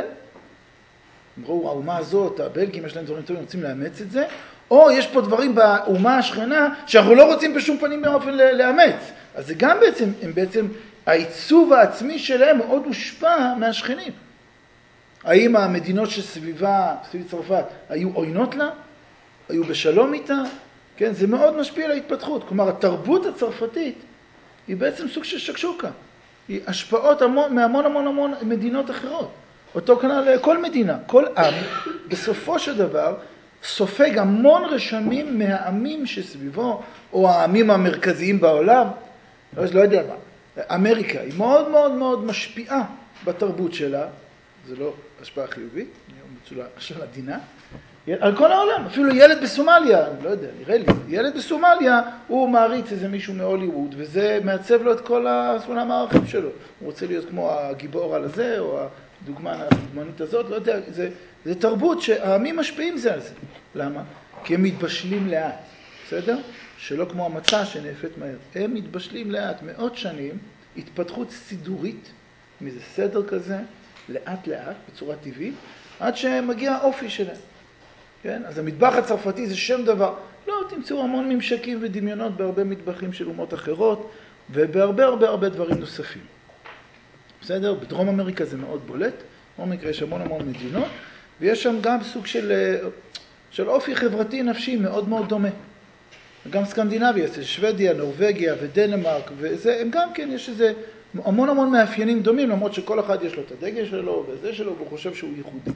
הם ראו, האומה הזאת, הבלגים יש להם דברים טובים, רוצים לאמץ את זה, או יש פה דברים באומה השכנה שאנחנו לא רוצים בשום פנים באופן לאמץ. אז זה גם בעצם, הם בעצם, העיצוב העצמי שלהם מאוד הושפע מהשכנים. האם המדינות שסביבה, סביב צרפת, היו עוינות לה? היו בשלום איתה? כן, זה מאוד משפיע על ההתפתחות. כלומר, התרבות הצרפתית היא בעצם סוג של שקשוקה. היא השפעות המון, מהמון המון המון מדינות אחרות. אותו כנ"ל כל מדינה, כל עם, בסופו של דבר, סופג המון רשמים מהעמים שסביבו, או העמים המרכזיים בעולם. לא, לא יודע מה. אמריקה היא מאוד מאוד מאוד משפיעה בתרבות שלה, זה לא השפעה חיובית, בצורה של עדינה, על כל העולם. אפילו ילד בסומליה, אני לא יודע, נראה לי, ילד בסומליה הוא מעריץ איזה מישהו מהוליווד, וזה מעצב לו את כל הסולם הערכים שלו. הוא רוצה להיות כמו הגיבור על הזה, או הדוגמן הדוגמנית הזאת, לא יודע, זה, זה תרבות שהעמים משפיעים זה על זה. למה? כי הם מתבשלים לאט, בסדר? שלא כמו המצע שנאפת מהר. הם מתבשלים לאט, מאות שנים, התפתחות סידורית, מאיזה סדר כזה, לאט לאט, בצורה טבעית, עד שמגיע האופי שלהם. כן? אז המטבח הצרפתי זה שם דבר. לא, תמצאו המון ממשקים ודמיונות בהרבה מטבחים של אומות אחרות, ובהרבה הרבה הרבה דברים נוספים. בסדר? בדרום אמריקה זה מאוד בולט. בדרום אמריקה יש המון המון מדינות, ויש שם גם סוג של, של אופי חברתי נפשי מאוד מאוד דומה. גם סקנדינביה, שוודיה, נורווגיה ודנמרק, וזה, הם גם כן, יש איזה המון המון מאפיינים דומים, למרות שכל אחד יש לו את הדגל שלו וזה שלו, והוא חושב שהוא ייחודי.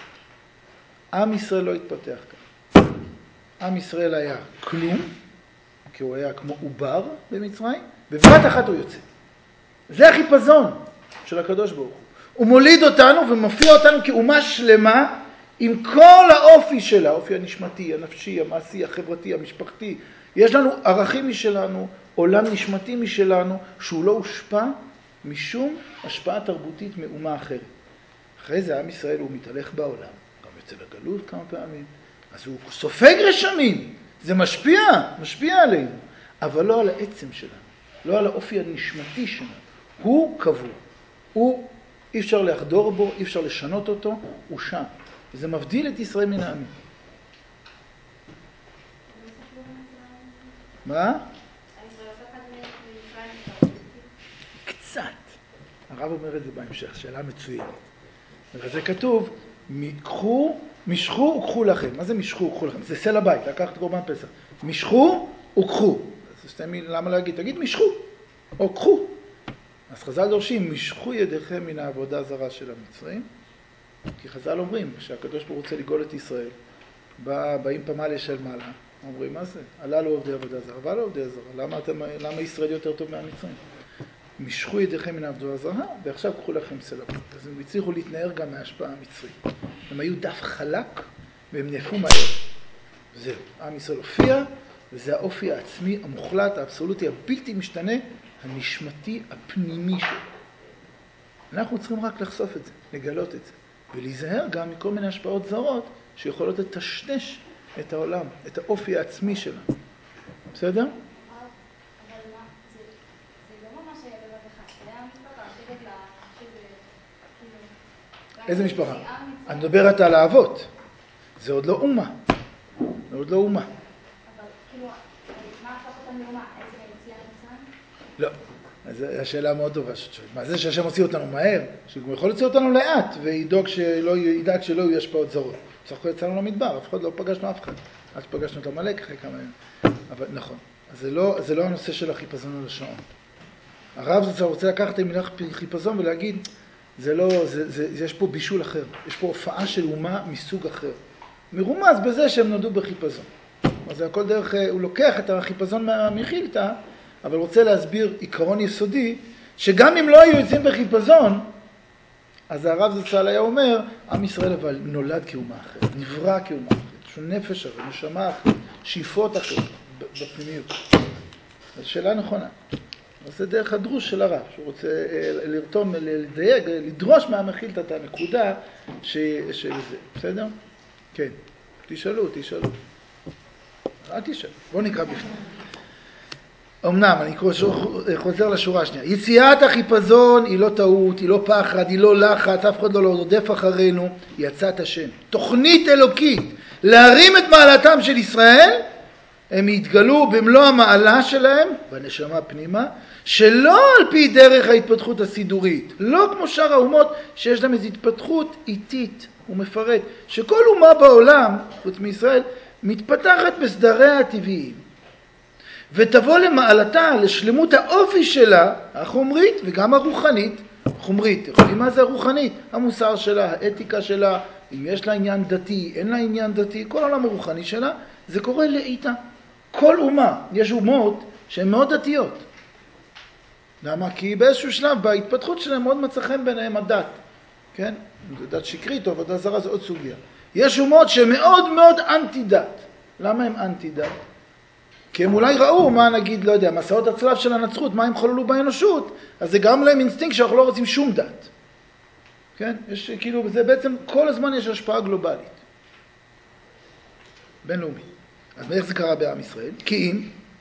עם ישראל לא התפתח כאן. עם ישראל היה כלום, כי הוא היה כמו עובר במצרים, בבת אחת הוא יוצא. זה החיפזון של הקדוש ברוך הוא. הוא מוליד אותנו ומופיע אותנו כאומה שלמה, עם כל האופי שלה, האופי הנשמתי, הנפשי, המעשי, החברתי, המשפחתי. יש לנו ערכים משלנו, עולם נשמתי משלנו, שהוא לא הושפע משום השפעה תרבותית מאומה אחרת. אחרי זה עם ישראל הוא מתהלך בעולם, גם יוצא לגלות כמה פעמים, אז הוא סופג רשמים, זה משפיע, משפיע עלינו, אבל לא על העצם שלנו, לא על האופי הנשמתי שלנו. הוא קבוע, הוא אי אפשר להחדור בו, אי אפשר לשנות אותו, הוא שם. וזה מבדיל את ישראל מן העמים. מה? קצת. הרב אומר את זה בהמשך, שאלה מצוינת. וזה כתוב, קחו, משכו וקחו לכם. מה זה משכו וקחו לכם? זה סלע בית, לקחת קורבן פסח. משכו וקחו. אז שתי מילים, למה להגיד? תגיד משכו או קחו. אז חז"ל דורשים, משכו ידיכם מן העבודה זרה של המצרים. כי חז"ל אומרים, שהקדוש ברוך הוא רוצה לגאול את ישראל, בא, באים פמליה של מעלה, אומרים, מה זה? עלה לו עובדי עבודה זרה, עלה לו עובדי זרה, למה, אתם, למה ישראל יותר טוב מהמצרים? משכו ידיכם מן העבודה זרה, ועכשיו קחו לכם סלע בית. אז הם הצליחו להתנער גם מההשפעה המצרית. הם היו דף חלק, והם נהפו מהר. זהו, עם ישראל הופיע, וזה האופי העצמי, המוחלט, האבסולוטי, הבלתי משתנה, הנשמתי, הפנימי שלו. אנחנו צריכים רק לחשוף את זה, לגלות את זה. ולהיזהר גם מכל מיני השפעות זרות שיכולות לטשטש את העולם, את האופי העצמי שלנו. בסדר? אבל מה, זה לא ממש היה בבת אחת, זה היה משפחה, שבט לה, שזה... איזה משפחה? אני מדברת על האבות. זה עוד לא אומה. זה עוד לא אומה. אבל כאילו, מה הפך אותם לאומה? איזה יציאה מצרים? לא. אז השאלה מאוד טובה שתשאלת. מה זה שהשם הוציא אותנו מהר? שהוא יכול להוציא אותנו לאט, וידאג שלא, ידאג שלא יהיו השפעות זרות. בסך הכל יצאנו למדבר, אף אחד לא פגשנו אף אחד. אז פגשנו את המלאק אחרי כמה ימים. אבל נכון. אז זה לא, זה לא הנושא של החיפזון על השעון. הרב זה רוצה לקחת עם מילה חיפזון ולהגיד, זה לא, זה, זה, יש פה בישול אחר, יש פה הופעה של אומה מסוג אחר. מרומז בזה שהם נולדו בחיפזון. אז זה הכל דרך, הוא לוקח את החיפזון מהמחילתא, אבל רוצה להסביר עיקרון יסודי, שגם אם לא היו יוצאים בחיפזון, אז הרב זצ"ל היה אומר, עם ישראל אבל נולד כאומה אחרת, נברא כאומה אחרת, יש לו נפש אחרת, נשמה אחרת, שאיפות אחרת בפנימיות. זו שאלה נכונה. אז זה דרך הדרוש של הרב, שהוא רוצה לרתום, לדייג, לדרוש מהמחילתא את הנקודה שזה. בסדר? כן. תשאלו, תשאלו. אל תשאלו. בואו נקרא בפנים. אמנם, אני חוזר לשורה השנייה. יציאת החיפזון היא לא טעות, היא לא פחד, היא לא לחץ, אף אחד לא רודף אחרינו, היא הצעת השם. תוכנית אלוקית, להרים את מעלתם של ישראל, הם יתגלו במלוא המעלה שלהם, בנשמה פנימה, שלא על פי דרך ההתפתחות הסידורית, לא כמו שאר האומות שיש להם איזו התפתחות איטית ומפרט, שכל אומה בעולם, חוץ מישראל, מתפתחת בסדריה הטבעיים. ותבוא למעלתה, לשלמות האופי שלה, החומרית וגם הרוחנית. חומרית, יכולים מה זה הרוחנית? המוסר שלה, האתיקה שלה, אם יש לה עניין דתי, אין לה עניין דתי, כל העולם הרוחני שלה, זה קורה לאיתה. כל אומה, יש אומות שהן מאוד דתיות. למה? כי באיזשהו שלב, בהתפתחות שלהם מאוד מצא חן ביניהם הדת. כן? אם זה דת שקרית או עבודה זרה, זה עוד סוגיה. יש אומות שהן מאוד מאוד אנטי דת. למה הם אנטי דת? כי הם אולי ראו מה נגיד, לא יודע, מסעות הצלב של הנצרות, מה הם חוללו באנושות, אז זה גם להם אינסטינקט שאנחנו לא רוצים שום דת. כן? יש כאילו, זה בעצם כל הזמן יש השפעה גלובלית. בינלאומית. אז איך זה קרה בעם ישראל? כי אם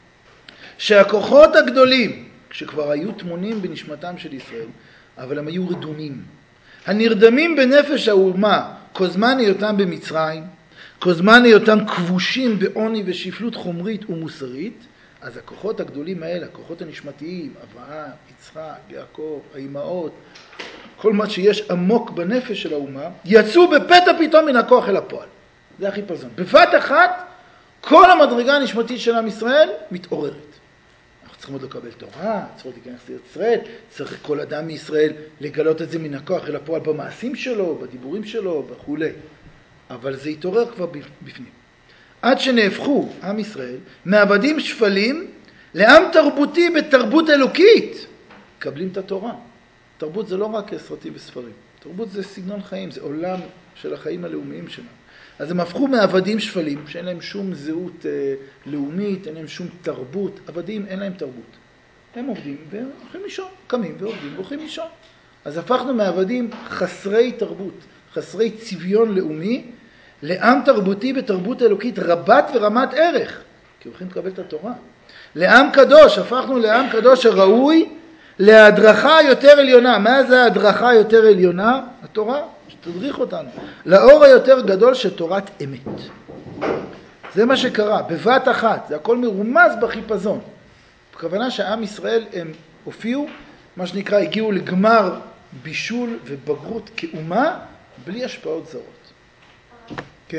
שהכוחות הגדולים, כשכבר היו תמונים בנשמתם של ישראל, אבל הם היו רדומים, הנרדמים בנפש האומה, כוזמן היותם במצרים, כוזמן היותם כבושים בעוני ושפלות חומרית ומוסרית, אז הכוחות הגדולים האלה, הכוחות הנשמתיים, אברהם, יצחק, יעקב, האימהות, כל מה שיש עמוק בנפש של האומה, יצאו בפתע פתאום מן הכוח אל הפועל. זה החיפזון. בבת אחת, כל המדרגה הנשמתית של עם ישראל מתעוררת. אנחנו צריכים עוד לקבל תורה, צריכים להיכנס לארץ ישראל, צריך כל אדם מישראל לגלות את זה מן הכוח אל הפועל במעשים שלו, בדיבורים שלו וכו'. אבל זה התעורר כבר בפנים. עד שנהפכו עם ישראל מעבדים שפלים לעם תרבותי בתרבות אלוקית. מקבלים את התורה. תרבות זה לא רק סרטים וספרים. תרבות זה סגנון חיים, זה עולם של החיים הלאומיים שלנו. אז הם הפכו מעבדים שפלים, שאין להם שום זהות אה, לאומית, אין להם שום תרבות. עבדים אין להם תרבות. הם עובדים והולכים לישון, קמים ועובדים והולכים לישון. אז הפכנו מעבדים חסרי תרבות, חסרי צביון לאומי, לעם תרבותי בתרבות אלוקית רבת ורמת ערך, כי הולכים לקבל את התורה. לעם קדוש, הפכנו לעם קדוש הראוי להדרכה יותר עליונה. מה זה ההדרכה יותר עליונה? התורה, שתדריך אותנו. לאור היותר גדול של תורת אמת. זה מה שקרה, בבת אחת, זה הכל מרומז בחיפזון. בכוונה שעם ישראל הם הופיעו, מה שנקרא, הגיעו לגמר בישול ובגרות כאומה, בלי השפעות זרות. כן.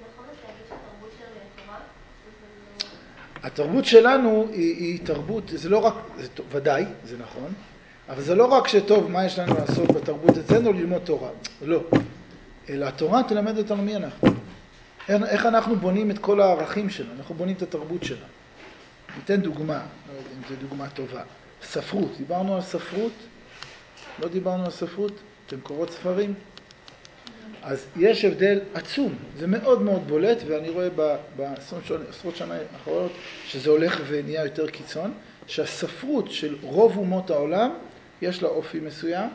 התרבות שלנו היא, היא תרבות, זה לא רק, זה, ודאי, זה נכון, אבל זה לא רק שטוב מה יש לנו לעשות בתרבות אצלנו ללמוד תורה, לא. אלא התורה תלמד אותנו מי אנחנו. איך אנחנו בונים את כל הערכים שלנו, אנחנו בונים את התרבות שלנו. ניתן דוגמה, לא יודע אם זו דוגמה טובה. ספרות, דיברנו על ספרות? לא דיברנו על ספרות? אתם קוראות ספרים? אז יש הבדל עצום, זה מאוד מאוד בולט, ואני רואה בעשרות שנה האחרונות שזה הולך ונהיה יותר קיצון, שהספרות של רוב אומות העולם יש לה אופי מסוים,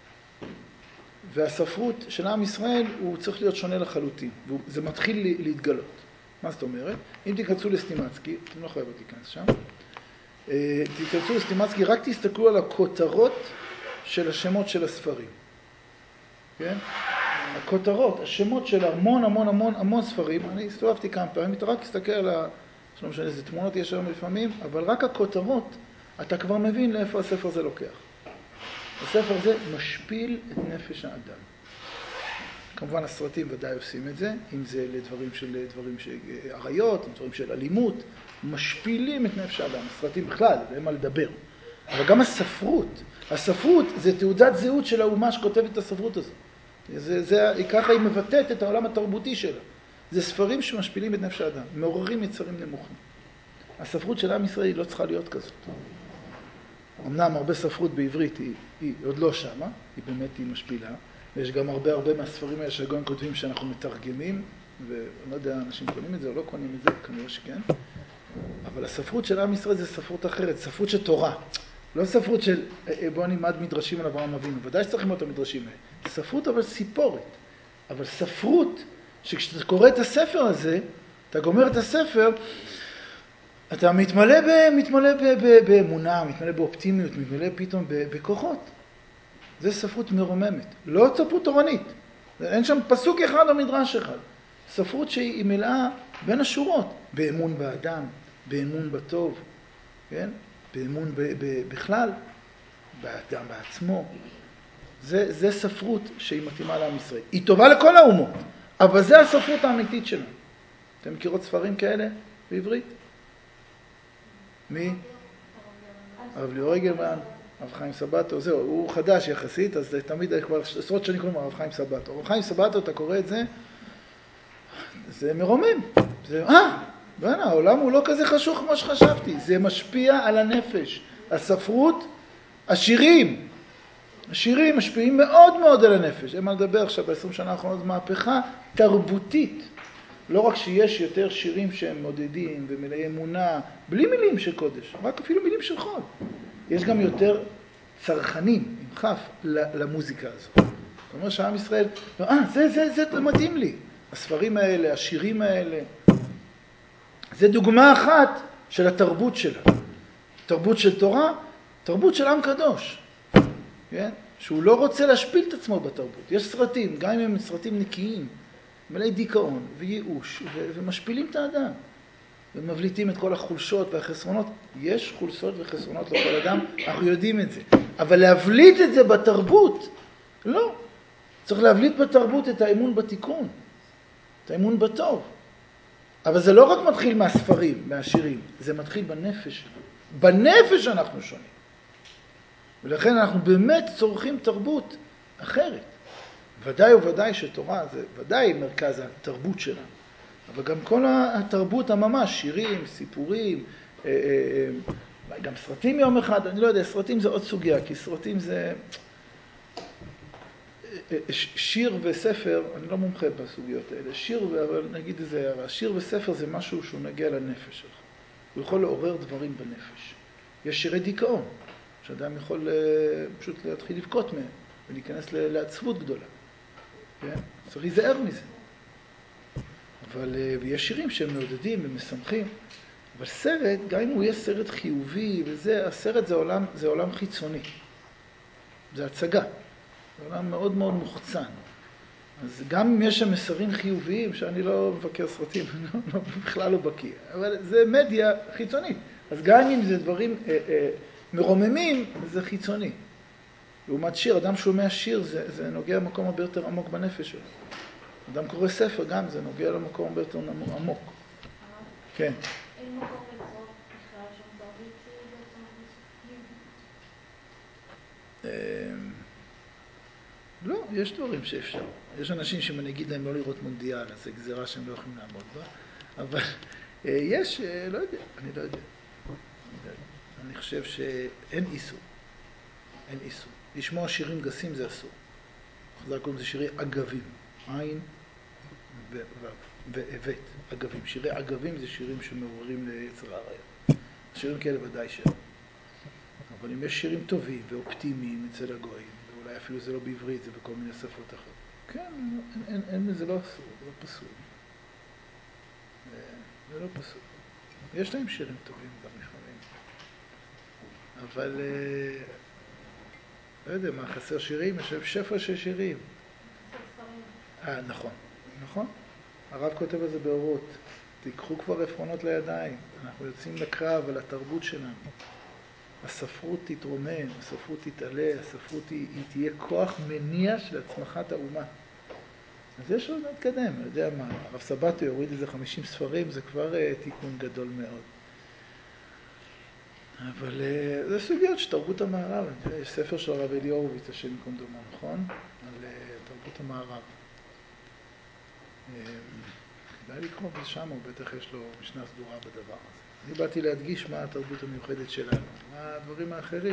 והספרות של עם ישראל הוא צריך להיות שונה לחלוטין, וזה מתחיל להתגלות. מה זאת אומרת? אם תיכנסו לסטימצקי, אתם לא חייבים להיכנס שם, תיכנסו לסטימצקי, רק תסתכלו על הכותרות של השמות של הספרים. כן? הכותרות, השמות של המון המון המון המון ספרים, אני הסתובבתי כמה פעמים, אתה רק תסתכל על ה... שלא משנה איזה תמונות יש היום לפעמים, אבל רק הכותרות, אתה כבר מבין לאיפה הספר זה לוקח. הספר הזה משפיל את נפש האדם. כמובן הסרטים ודאי עושים את זה, אם זה לדברים של דברים של עריות, דברים של אלימות, משפילים את נפש האדם. הסרטים בכלל, אין מה לדבר. אבל גם הספרות, הספרות זה תעודת זהות של האומה שכותבת את הספרות הזאת. זה, זה, ככה היא מבטאת את העולם התרבותי שלה. זה ספרים שמשפילים את נפש האדם, מעוררים יצרים נמוכים. הספרות של עם ישראל לא צריכה להיות כזאת. אמנם הרבה ספרות בעברית היא, היא עוד לא שמה, היא באמת היא משפילה, ויש גם הרבה הרבה מהספרים האלה שהגויים כותבים שאנחנו מתרגמים, ואני לא יודע, אנשים קונים את זה או לא קונים את זה, כנראה שכן. אבל הספרות של עם ישראל זה ספרות אחרת, ספרות של תורה. לא ספרות של בוא נלמד מדרשים על אברהם אבינו, ודאי שצריכים את המדרשים האלה. ספרות אבל סיפורת. אבל ספרות שכשאתה קורא את הספר הזה, אתה גומר את הספר, אתה מתמלא, ב, מתמלא ב, ב, באמונה, מתמלא באופטימיות, מתמלא פתאום בכוחות. זה ספרות מרוממת. לא ספרות תורנית. אין שם פסוק אחד או מדרש אחד. ספרות שהיא מלאה בין השורות. באמון באדם, באמון בטוב, כן? באמון ב, ב, בכלל, באדם בעצמו. זה, זה ספרות שהיא מתאימה לעם ישראל. היא טובה לכל האומות, אבל זה הספרות האמיתית שלנו. אתם מכירות ספרים כאלה בעברית? מי? הרב ליאור רגלמן, הרב חיים סבתו, זהו, הוא חדש יחסית, אז תמיד כבר עשרות שנים קוראים הרב חיים סבתו. הרב חיים סבתו, אתה קורא את זה, זה מרומם. זה, אה, בנה, העולם הוא לא כזה חשוך כמו שחשבתי. זה משפיע על הנפש. הספרות, השירים, השירים משפיעים מאוד מאוד על הנפש. אין מה לדבר עכשיו ב-עשרים שנה האחרונות מהפכה תרבותית. לא רק שיש יותר שירים שהם מודדים ומלאי אמונה, בלי מילים של קודש, רק אפילו מילים של חול. יש גם יותר צרכנים, עם חף, למוזיקה הזו. זאת אומרת שהעם ישראל, אה, זה, זה, זה, זה מתאים לי. הספרים האלה, השירים האלה. זה דוגמה אחת של התרבות שלה. תרבות של תורה, תרבות של עם קדוש. כן? שהוא לא רוצה להשפיל את עצמו בתרבות. יש סרטים, גם אם הם סרטים נקיים, מלאי דיכאון וייאוש, ו- ומשפילים את האדם. ומבליטים את כל החולשות והחסרונות. יש חולשות וחסרונות לכל אדם, אנחנו יודעים את זה. אבל להבליט את זה בתרבות, לא. צריך להבליט בתרבות את האמון בתיקון, את האמון בטוב. אבל זה לא רק מתחיל מהספרים, מהשירים, זה מתחיל בנפש. בנפש אנחנו שונים. ולכן אנחנו באמת צורכים תרבות אחרת. ודאי וודאי שתורה זה ודאי מרכז התרבות שלנו. אבל גם כל התרבות הממש, שירים, סיפורים, אה, אה, גם סרטים יום אחד, אני לא יודע, סרטים זה עוד סוגיה, כי סרטים זה... שיר וספר, אני לא מומחה בסוגיות האלה, שיר, אבל נגיד את זה, שיר וספר זה משהו שהוא נגיע לנפש שלך. הוא יכול לעורר דברים בנפש. יש שירי דיכאון, שאדם יכול פשוט להתחיל לבכות מהם, ולהיכנס לעצבות גדולה. כן? צריך להיזהר מזה. אבל יש שירים שהם מעודדים ומשמחים, אבל סרט, גם אם הוא יהיה סרט חיובי, וזה, הסרט זה עולם, זה עולם חיצוני. זה הצגה. זה עולם מאוד מאוד מוחצן. אז גם אם יש שם מסרים חיוביים, שאני לא מבקר סרטים, אני לא, בכלל לא בקיא, אבל זה מדיה חיצונית. אז גם אם זה דברים אה, אה, מרוממים, זה חיצוני. לעומת שיר, אדם שומע שיר, זה, זה נוגע למקום הרבה יותר עמוק בנפש שלו. אדם קורא ספר גם, זה נוגע למקום הרבה יותר עמוק. כן. אין מקום לצרוך בכלל שום תרבות שהיא בעצם מסוקים? לא, יש דברים שאפשר. יש אנשים שאם נגיד להם לא לראות מונדיאל, אז זה גזירה שהם לא יכולים לעמוד בה. אבל יש, לא יודע, אני לא יודע. אני חושב שאין איסור. אין איסור. לשמוע שירים גסים זה אסור. חז"ל קוראים לזה שירי אגבים. עין ואבט, אגבים. שירי אגבים זה שירים שמעוררים ליצר הרע. שירים כאלה ודאי שלא. אבל אם יש שירים טובים ואופטימיים אצל הגויים, ואולי אפילו זה לא בעברית, זה בכל מיני שפות אחרות. כן, אין, אין, אין, זה לא אסור, זה לא פסול. זה לא פסול. יש להם שירים טובים גם לפעמים. אבל, לא יודע מה, חסר שירים? יש שפע של שירים. אה, נכון, נכון. הרב כותב על זה באורות. תיקחו כבר עפרונות לידיים. אנחנו יוצאים לקרב על התרבות שלנו. הספרות תתרומם, הספרות תתעלה, הספרות היא, היא תהיה כוח מניע של הצמחת האומה. אז יש עוד להתקדם, אני יודע מה, הרב סבתו יוריד איזה חמישים ספרים, זה כבר uh, תיקון גדול מאוד. אבל זה סוגיות של תרבות המערב. יש ספר של הרב אלי הורוביץ, השם ייקום דמו, נכון? על תרבות המערב. כדאי לקרוא בשם, הוא בטח יש לו משנה סדורה בדבר הזה. אני באתי להדגיש מה התרבות המיוחדת שלנו, מה הדברים האחרים.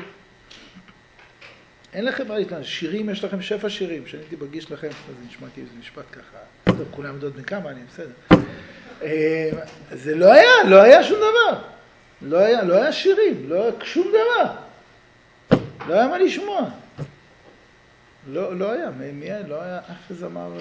אין לכם מה להתלנש, שירים, יש לכם שפע שירים, שאני הייתי בגיש לכם, אז זה נשמע כאילו זה משפט ככה, טוב, כולם יודעות בן כמה, אני בסדר. זה לא היה, לא היה שום דבר. לא היה, לא היה שירים, לא היה שום דבר. לא היה מה לשמוע. לא, לא היה, מי היה, לא היה אף זמר,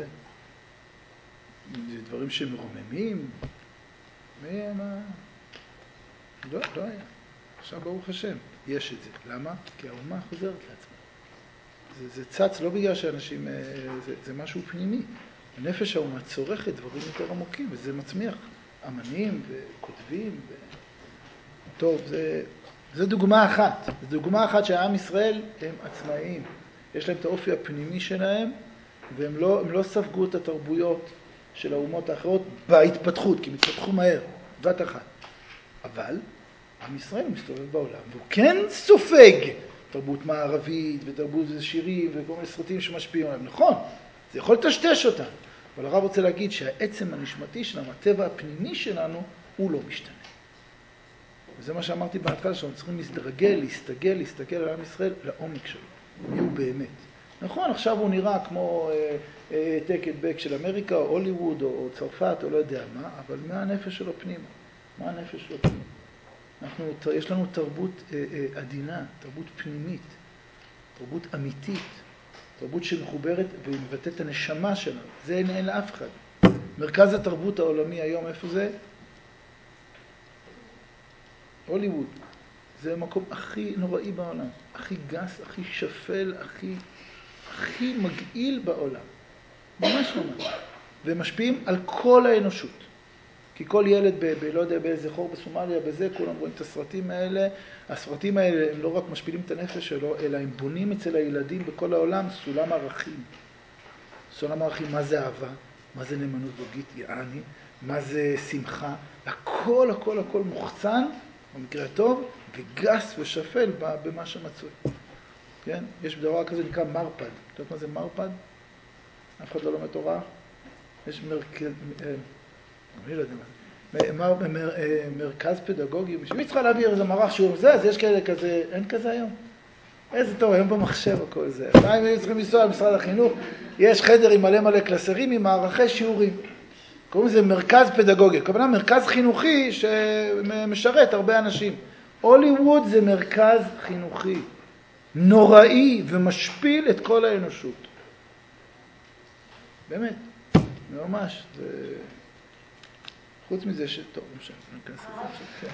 דברים שמרוממים. מי, מה? לא, לא היה. עכשיו ברוך השם, יש את זה. למה? כי האומה חוזרת לעצמה. זה, זה צץ לא בגלל שאנשים, זה, זה משהו פנימי. הנפש האומה צורכת דברים יותר עמוקים, וזה מצמיח אמנים וכותבים. ו... טוב, זה, זה דוגמה אחת. זו דוגמה אחת שהעם ישראל הם עצמאיים. יש להם את האופי הפנימי שלהם, והם לא, הם לא ספגו את התרבויות של האומות האחרות בהתפתחות, כי הם התפתחו מהר, בת אחת. אבל עם ישראל מסתובב בעולם, והוא כן סופג תרבות מערבית ותרבות שירים וכל מיני סרטים שמשפיעים עליהם. נכון, זה יכול לטשטש אותם. אבל הרב רוצה להגיד שהעצם הנשמתי שלנו, הטבע הפנימי שלנו, הוא לא משתנה. וזה מה שאמרתי בהתחלה, שאנחנו צריכים להסתרגל, להסתגל, להסתכל על עם ישראל לעומק שלו. מי הוא באמת? נכון, עכשיו הוא נראה כמו take it back של אמריקה, או הוליווד, או צרפת, או לא יודע מה, אבל מה הנפש שלו פנימה? מה הנפש שלו פנימה? אנחנו, יש לנו תרבות עדינה, תרבות פנימית, תרבות אמיתית, תרבות שמחוברת ומבטאת את הנשמה שלנו. זה אין, אין לאף אחד. מרכז התרבות העולמי היום, איפה זה? הוליווד. זה המקום הכי נוראי בעולם, הכי גס, הכי שפל, הכי, הכי מגעיל בעולם. ממש ממש. והם משפיעים על כל האנושות. כי כל ילד, ב, ב, לא יודע באיזה חור בסומליה, בזה, כולם רואים את הסרטים האלה. הסרטים האלה הם לא רק משפילים את הנפש שלו, אלא הם בונים אצל הילדים בכל העולם סולם ערכים. סולם ערכים, מה זה אהבה? מה זה נאמנות זוגית, יעני? מה זה שמחה? הכל, הכל, הכל מוחצן, במקרה הטוב, וגס ושפל במה שמצוי. כן? יש דבר כזה נקרא מרפד. אתה יודעת מה זה מרפד? אף אחד לא לומד תורה? יש מרכז... אני לא יודע מה זה. מרכז פדגוגי, מי צריכה להעביר איזה מערך שיעור זה, אז יש כאלה כזה, אין כזה היום. איזה טוב, היום במחשב הכל זה. פעם היו צריכים לנסוע למשרד החינוך, יש חדר עם מלא מלא קלסרים עם מערכי שיעורים. קוראים לזה מרכז פדגוגי, כמובן מרכז חינוכי שמשרת הרבה אנשים. הוליווד זה מרכז חינוכי, נוראי ומשפיל את כל האנושות. באמת, ממש. זה... חוץ מזה שטוב, משהו, ניכנס לזה עכשיו, כן.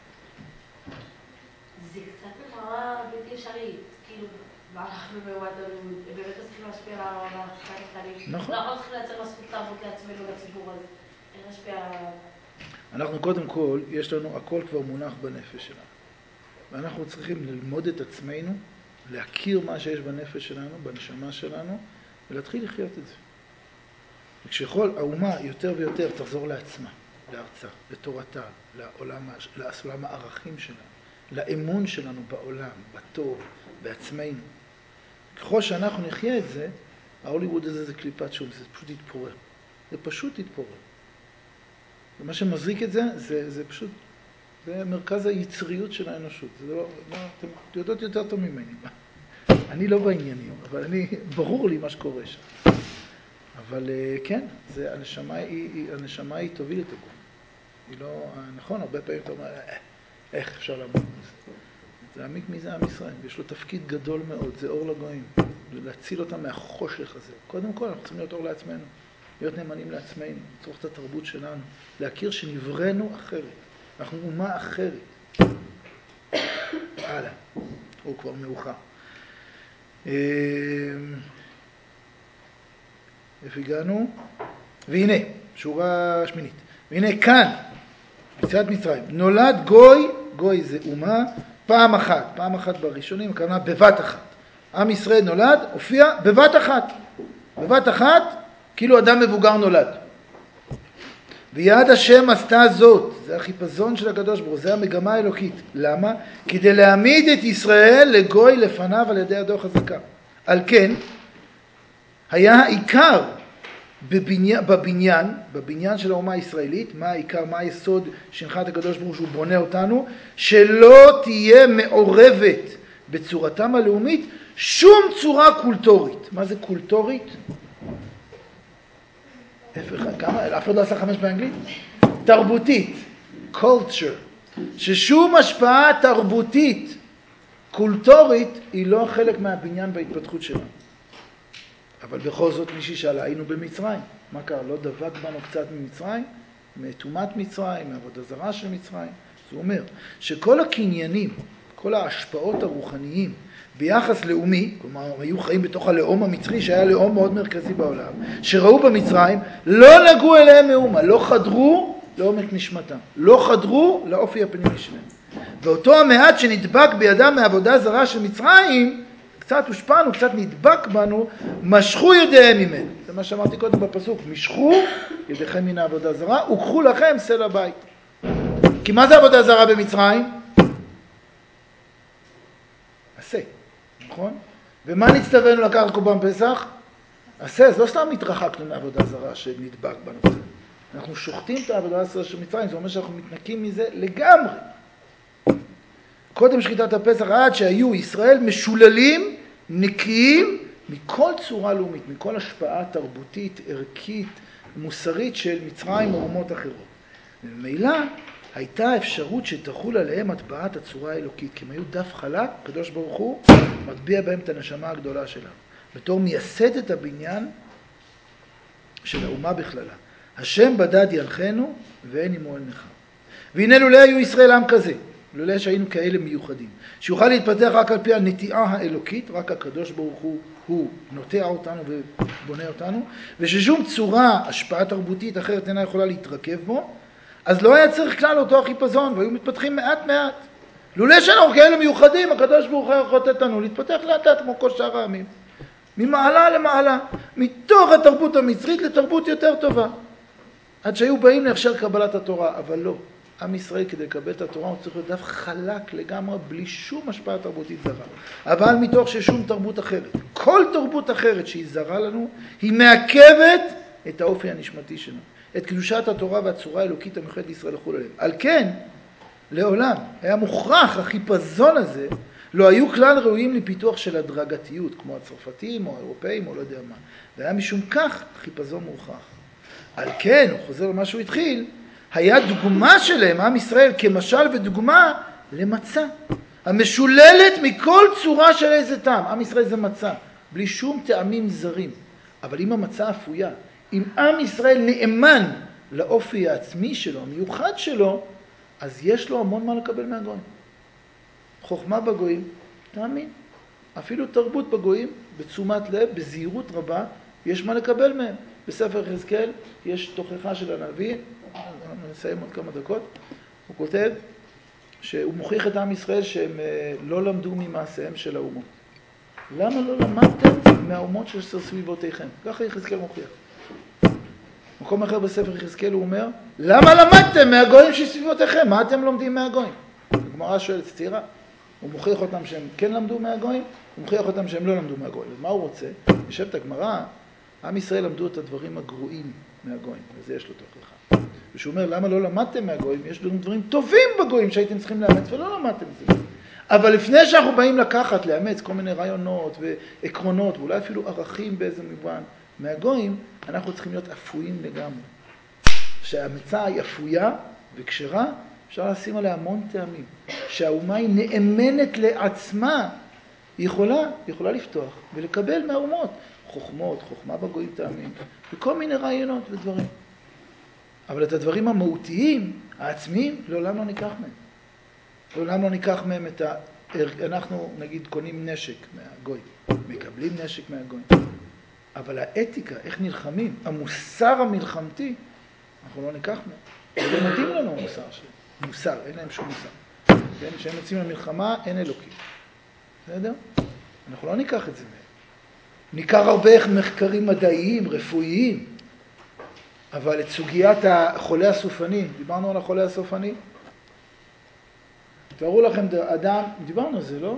זה קצת מחרה בלתי אפשרית, כאילו, אנחנו במועד הלימוד, הם באמת צריכים להשפיע על העולם הקטנים. נכון. אנחנו צריכים לייצר מספיק תרבות לעצמנו, לציבור הזה. איך להשפיע על העולם? אנחנו קודם כל, יש לנו הכל כבר מונח בנפש שלנו. ואנחנו צריכים ללמוד את עצמנו, להכיר מה שיש בנפש שלנו, בנשמה שלנו, ולהתחיל לחיות את זה. וכשכל האומה יותר ויותר תחזור לעצמה, לארצה, לתורתה, לעולם, לעולם הערכים שלנו, לאמון שלנו בעולם, בטוב, בעצמנו. ככל שאנחנו נחיה את זה, ההוליווד הזה זה קליפת שום, זה פשוט יתפורר. זה פשוט יתפורר. ומה שמזריק את זה, זה, זה פשוט, זה מרכז היצריות של האנושות. זה לא, לא, אתם יודעות יותר טוב ממני. אני לא בעניינים, אבל אני, ברור לי מה שקורה שם. אבל כן, זה, הנשמה היא, הנשמה היא תוביל את הגוף. היא לא, נכון, הרבה פעמים אתה אומר, איך אפשר לעמוד בזה? זה להעמיק מזה עם ישראל, יש לו תפקיד גדול מאוד, זה אור לגויים, להציל אותם מהחושך הזה. קודם כל, אנחנו צריכים להיות אור לעצמנו, להיות נאמנים לעצמנו, לצורך את התרבות שלנו, להכיר שנברנו אחרת, אנחנו אומה אחרת. הלאה, הוא כבר מאוחר. איפה הגענו? והנה, שורה שמינית. והנה כאן, ביציאת מצרים, נולד גוי, גוי זה אומה, פעם אחת, פעם אחת בראשונים, הכוונה בבת אחת. עם ישראל נולד, הופיע בבת אחת. בבת אחת, כאילו אדם מבוגר נולד. ויד השם עשתה זאת, זה החיפזון של הקדוש ברוך הוא, זה המגמה האלוקית. למה? כדי להעמיד את ישראל לגוי לפניו על ידי ידו חזקה. על כן, היה העיקר בבניין, בבניין, בבניין של האומה הישראלית, מה העיקר, מה היסוד שהנחה את הקדוש ברוך הוא שהוא בונה אותנו, שלא תהיה מעורבת בצורתם הלאומית שום צורה קולטורית. מה זה קולטורית? כמה? אף אחד לא עשה חמש באנגלית? תרבותית, culture, ששום השפעה תרבותית קולטורית היא לא חלק מהבניין וההתפתחות שלנו. אבל בכל זאת מישהי שאלה, היינו במצרים, מה קרה? לא דבק בנו קצת ממצרים? מתומת מצרים, מעבודה זרה של מצרים? זה אומר שכל הקניינים, כל ההשפעות הרוחניים ביחס לאומי, כלומר הם היו חיים בתוך הלאום המצרי שהיה לאום מאוד מרכזי בעולם, שראו במצרים, לא נגעו אליהם מאומה, לא חדרו לעומק נשמתם, לא חדרו לאופי הפנימי שלהם. ואותו המעט שנדבק בידם מעבודה זרה של מצרים, קצת הושפענו, קצת נדבק בנו, משכו ידיהם ממנו. זה מה שאמרתי קודם בפסוק, משכו ידיכם מן העבודה זרה, וקחו לכם סלע בית. כי מה זה עבודה זרה במצרים? עשה, נכון? ומה נצטווינו לקחת קורבן פסח? עשה, אז לא סתם התרחקנו מעבודה זרה שנדבק בנו. אנחנו שוחטים את העבודה הזרה של מצרים, זה אומר שאנחנו מתנקים מזה לגמרי. קודם שחיטת הפסח עד שהיו ישראל משוללים, נקיים מכל צורה לאומית, מכל השפעה תרבותית, ערכית, מוסרית של מצרים או אומות אחרות. וממילא הייתה אפשרות שתחול עליהם הטבעת הצורה האלוקית, כי הם היו דף חלק, הקדוש ברוך הוא מטביע בהם את הנשמה הגדולה שלנו, בתור מייסד את הבניין של האומה בכללה. השם בדד ינחנו ואין עמו אל נחם. והנה לולא היו ישראל עם כזה, לולא שהיינו כאלה מיוחדים, שיוכל להתפתח רק על פי הנטיעה האלוקית, רק הקדוש ברוך הוא, הוא נוטע אותנו ובונה אותנו, וששום צורה, השפעה תרבותית אחרת אינה יכולה להתרכב בו, אז לא היה צריך כלל אותו החיפזון, והיו מתפתחים מעט מעט. לולא שאנחנו כאלה מיוחדים, הקדוש ברוך הוא יכול לתת לנו להתפתח לאט לאט כמו כל שאר העמים. ממעלה למעלה, מתוך התרבות המצרית לתרבות יותר טובה. עד שהיו באים להכשר קבלת התורה, אבל לא. עם ישראל כדי לקבל את התורה הוא צריך להיות דף חלק לגמרי, בלי שום השפעה תרבותית זרה. אבל מתוך ששום תרבות אחרת, כל תרבות אחרת שהיא זרה לנו, היא מעכבת את האופי הנשמתי שלנו. את קדושת התורה והצורה האלוקית המיוחדת לישראל לחול עליהם. על כן, לעולם, היה מוכרח החיפזון הזה, לא היו כלל ראויים לפיתוח של הדרגתיות, כמו הצרפתים או האירופאים או לא יודע מה. והיה משום כך חיפזון מוכרח. על כן, הוא חוזר למה שהוא התחיל, היה דוגמה שלהם, עם ישראל, כמשל ודוגמה למצה, המשוללת מכל צורה של איזה טעם. עם ישראל זה מצה, בלי שום טעמים זרים. אבל אם המצה אפויה, אם עם ישראל נאמן לאופי העצמי שלו, המיוחד שלו, אז יש לו המון מה לקבל מהגויים. חוכמה בגויים, תאמין. אפילו תרבות בגויים, בתשומת לב, בזהירות רבה, יש מה לקבל מהם. בספר יחזקאל יש תוכחה של הנביא, אני נסיים עוד כמה דקות, הוא כותב שהוא מוכיח את עם ישראל שהם לא למדו ממעשיהם של האומות. למה לא למדתם מהאומות של סביבותיכם? ככה יחזקאל מוכיח. מקום אחר בספר יחזקאל הוא אומר, למה למדתם מהגויים של סביבותיכם? מה אתם לומדים מהגויים? הגמרא שואלת סתירה. הוא מוכיח אותם שהם כן למדו מהגויים, הוא מוכיח אותם שהם לא למדו מהגויים. אז מה הוא רוצה? יושב את הגמרא, עם ישראל למדו את הדברים הגרועים מהגויים, וזה יש לו תוכחה. ושהוא אומר, למה לא למדתם מהגויים? יש לנו דברים טובים בגויים שהייתם צריכים לאמץ, ולא למדתם את זה. אבל לפני שאנחנו באים לקחת, לאמץ כל מיני רעיונות ועקרונות, ואולי אפילו ערכים באיזה מובן מהגויים, אנחנו צריכים להיות אפויים לגמרי. שהמצה היא אפויה וכשרה, אפשר לשים עליה המון טעמים. שהאומה היא נאמנת לעצמה, היא יכולה, היא יכולה לפתוח ולקבל מהאומות חוכמות, חוכמה בגויים טעמים, וכל מיני רעיונות ודברים. אבל את הדברים המהותיים, העצמיים, לעולם לא ניקח מהם. לעולם לא ניקח מהם את ה... אנחנו נגיד קונים נשק מהגויים, מקבלים נשק מהגויים. אבל האתיקה, איך נלחמים, המוסר המלחמתי, אנחנו לא ניקח מהם. זה לא מתאים לנו המוסר שלהם. מוסר, אין להם שום מוסר. כן? כשהם יוצאים למלחמה, אין אלוקים. בסדר? אנחנו לא ניקח את זה מהם. ניקח הרבה מחקרים מדעיים, רפואיים. אבל את סוגיית החולה הסופני, דיברנו על החולה הסופני? תארו לכם אדם, דיברנו על זה, לא?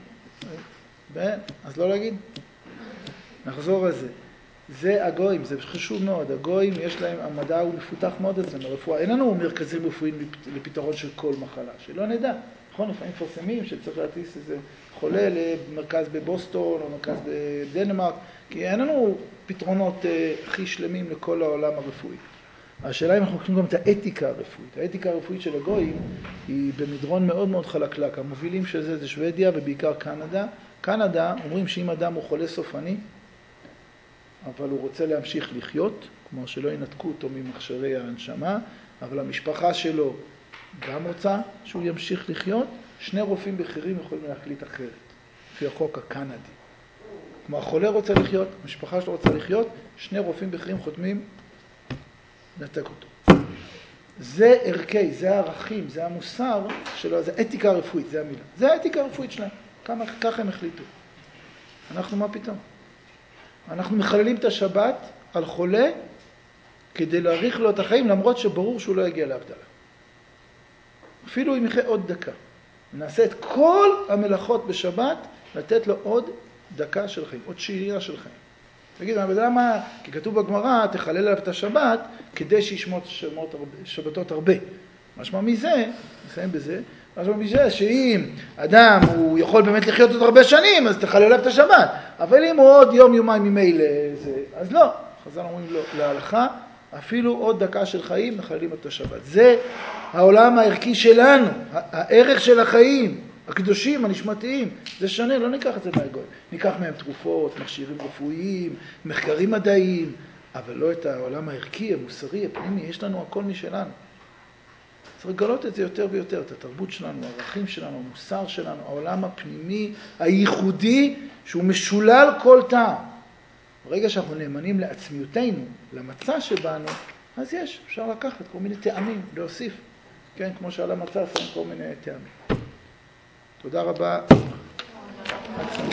אז לא להגיד. נחזור על זה. זה הגויים, זה חשוב מאוד. הגויים יש להם, המדע הוא מפותח מאוד אצלנו, הרפואה. אין לנו מרכזים רפואיים לפתרון של כל מחלה, שלא נדע. נכון, לפעמים מפרסמים שצריך להטיס איזה חולה למרכז בבוסטון או מרכז בדנמרק, כי אין לנו פתרונות הכי שלמים לכל העולם הרפואי. השאלה אם אנחנו לוקחים גם את האתיקה הרפואית. האתיקה הרפואית של הגויים היא במדרון מאוד מאוד חלקלק. המובילים של זה זה שוודיה ובעיקר קנדה. קנדה אומרים שאם אדם הוא חולה סופני, אבל הוא רוצה להמשיך לחיות, כמו שלא ינתקו אותו ממכשירי ההנשמה, אבל המשפחה שלו גם רוצה שהוא ימשיך לחיות, שני רופאים בכירים יכולים להחליט אחרת, לפי החוק הקנדי. כמו החולה רוצה לחיות, המשפחה שלו רוצה לחיות, שני רופאים בכירים חותמים לנתק אותו. זה ערכי, זה הערכים, זה המוסר שלו, זה אתיקה רפואית, זה המילה. זה האתיקה הרפואית שלהם, כמה, ככה הם החליטו. אנחנו מה פתאום? אנחנו מחללים את השבת על חולה כדי להאריך לו את החיים, למרות שברור שהוא לא יגיע להבדלה. אפילו אם יחיה עוד דקה. נעשה את כל המלאכות בשבת, לתת לו עוד דקה של חיים, עוד שאירה של חיים. תגיד, מה בגלל מה? כי כתוב בגמרא, תחלל עליו את השבת, כדי שישמות שבתות הרבה. משמע מזה, נסיים בזה, משמע מזה שאם אדם הוא יכול באמת לחיות עוד הרבה שנים, אז תחלל עליו את השבת. אבל אם הוא עוד יום יומיים ממילא, אז לא. חז"ל אומרים לו, להלכה, אפילו עוד דקה של חיים מחללים את השבת. זה העולם הערכי שלנו, הערך של החיים, הקדושים, הנשמתיים. זה שונה, לא ניקח את זה מהגוי. ניקח מהם תרופות, מכשירים רפואיים, מחקרים מדעיים, אבל לא את העולם הערכי, המוסרי, הפנימי. יש לנו הכל משלנו. צריך לגלות את זה יותר ויותר, את התרבות שלנו, הערכים שלנו, המוסר שלנו, העולם הפנימי, הייחודי, שהוא משולל כל טעם. ברגע שאנחנו נאמנים לעצמיותנו, למצע שבנו, אז יש, אפשר לקחת כל מיני טעמים, להוסיף. כן, כמו שעל המצע, שמים כל מיני טעמים. תודה רבה.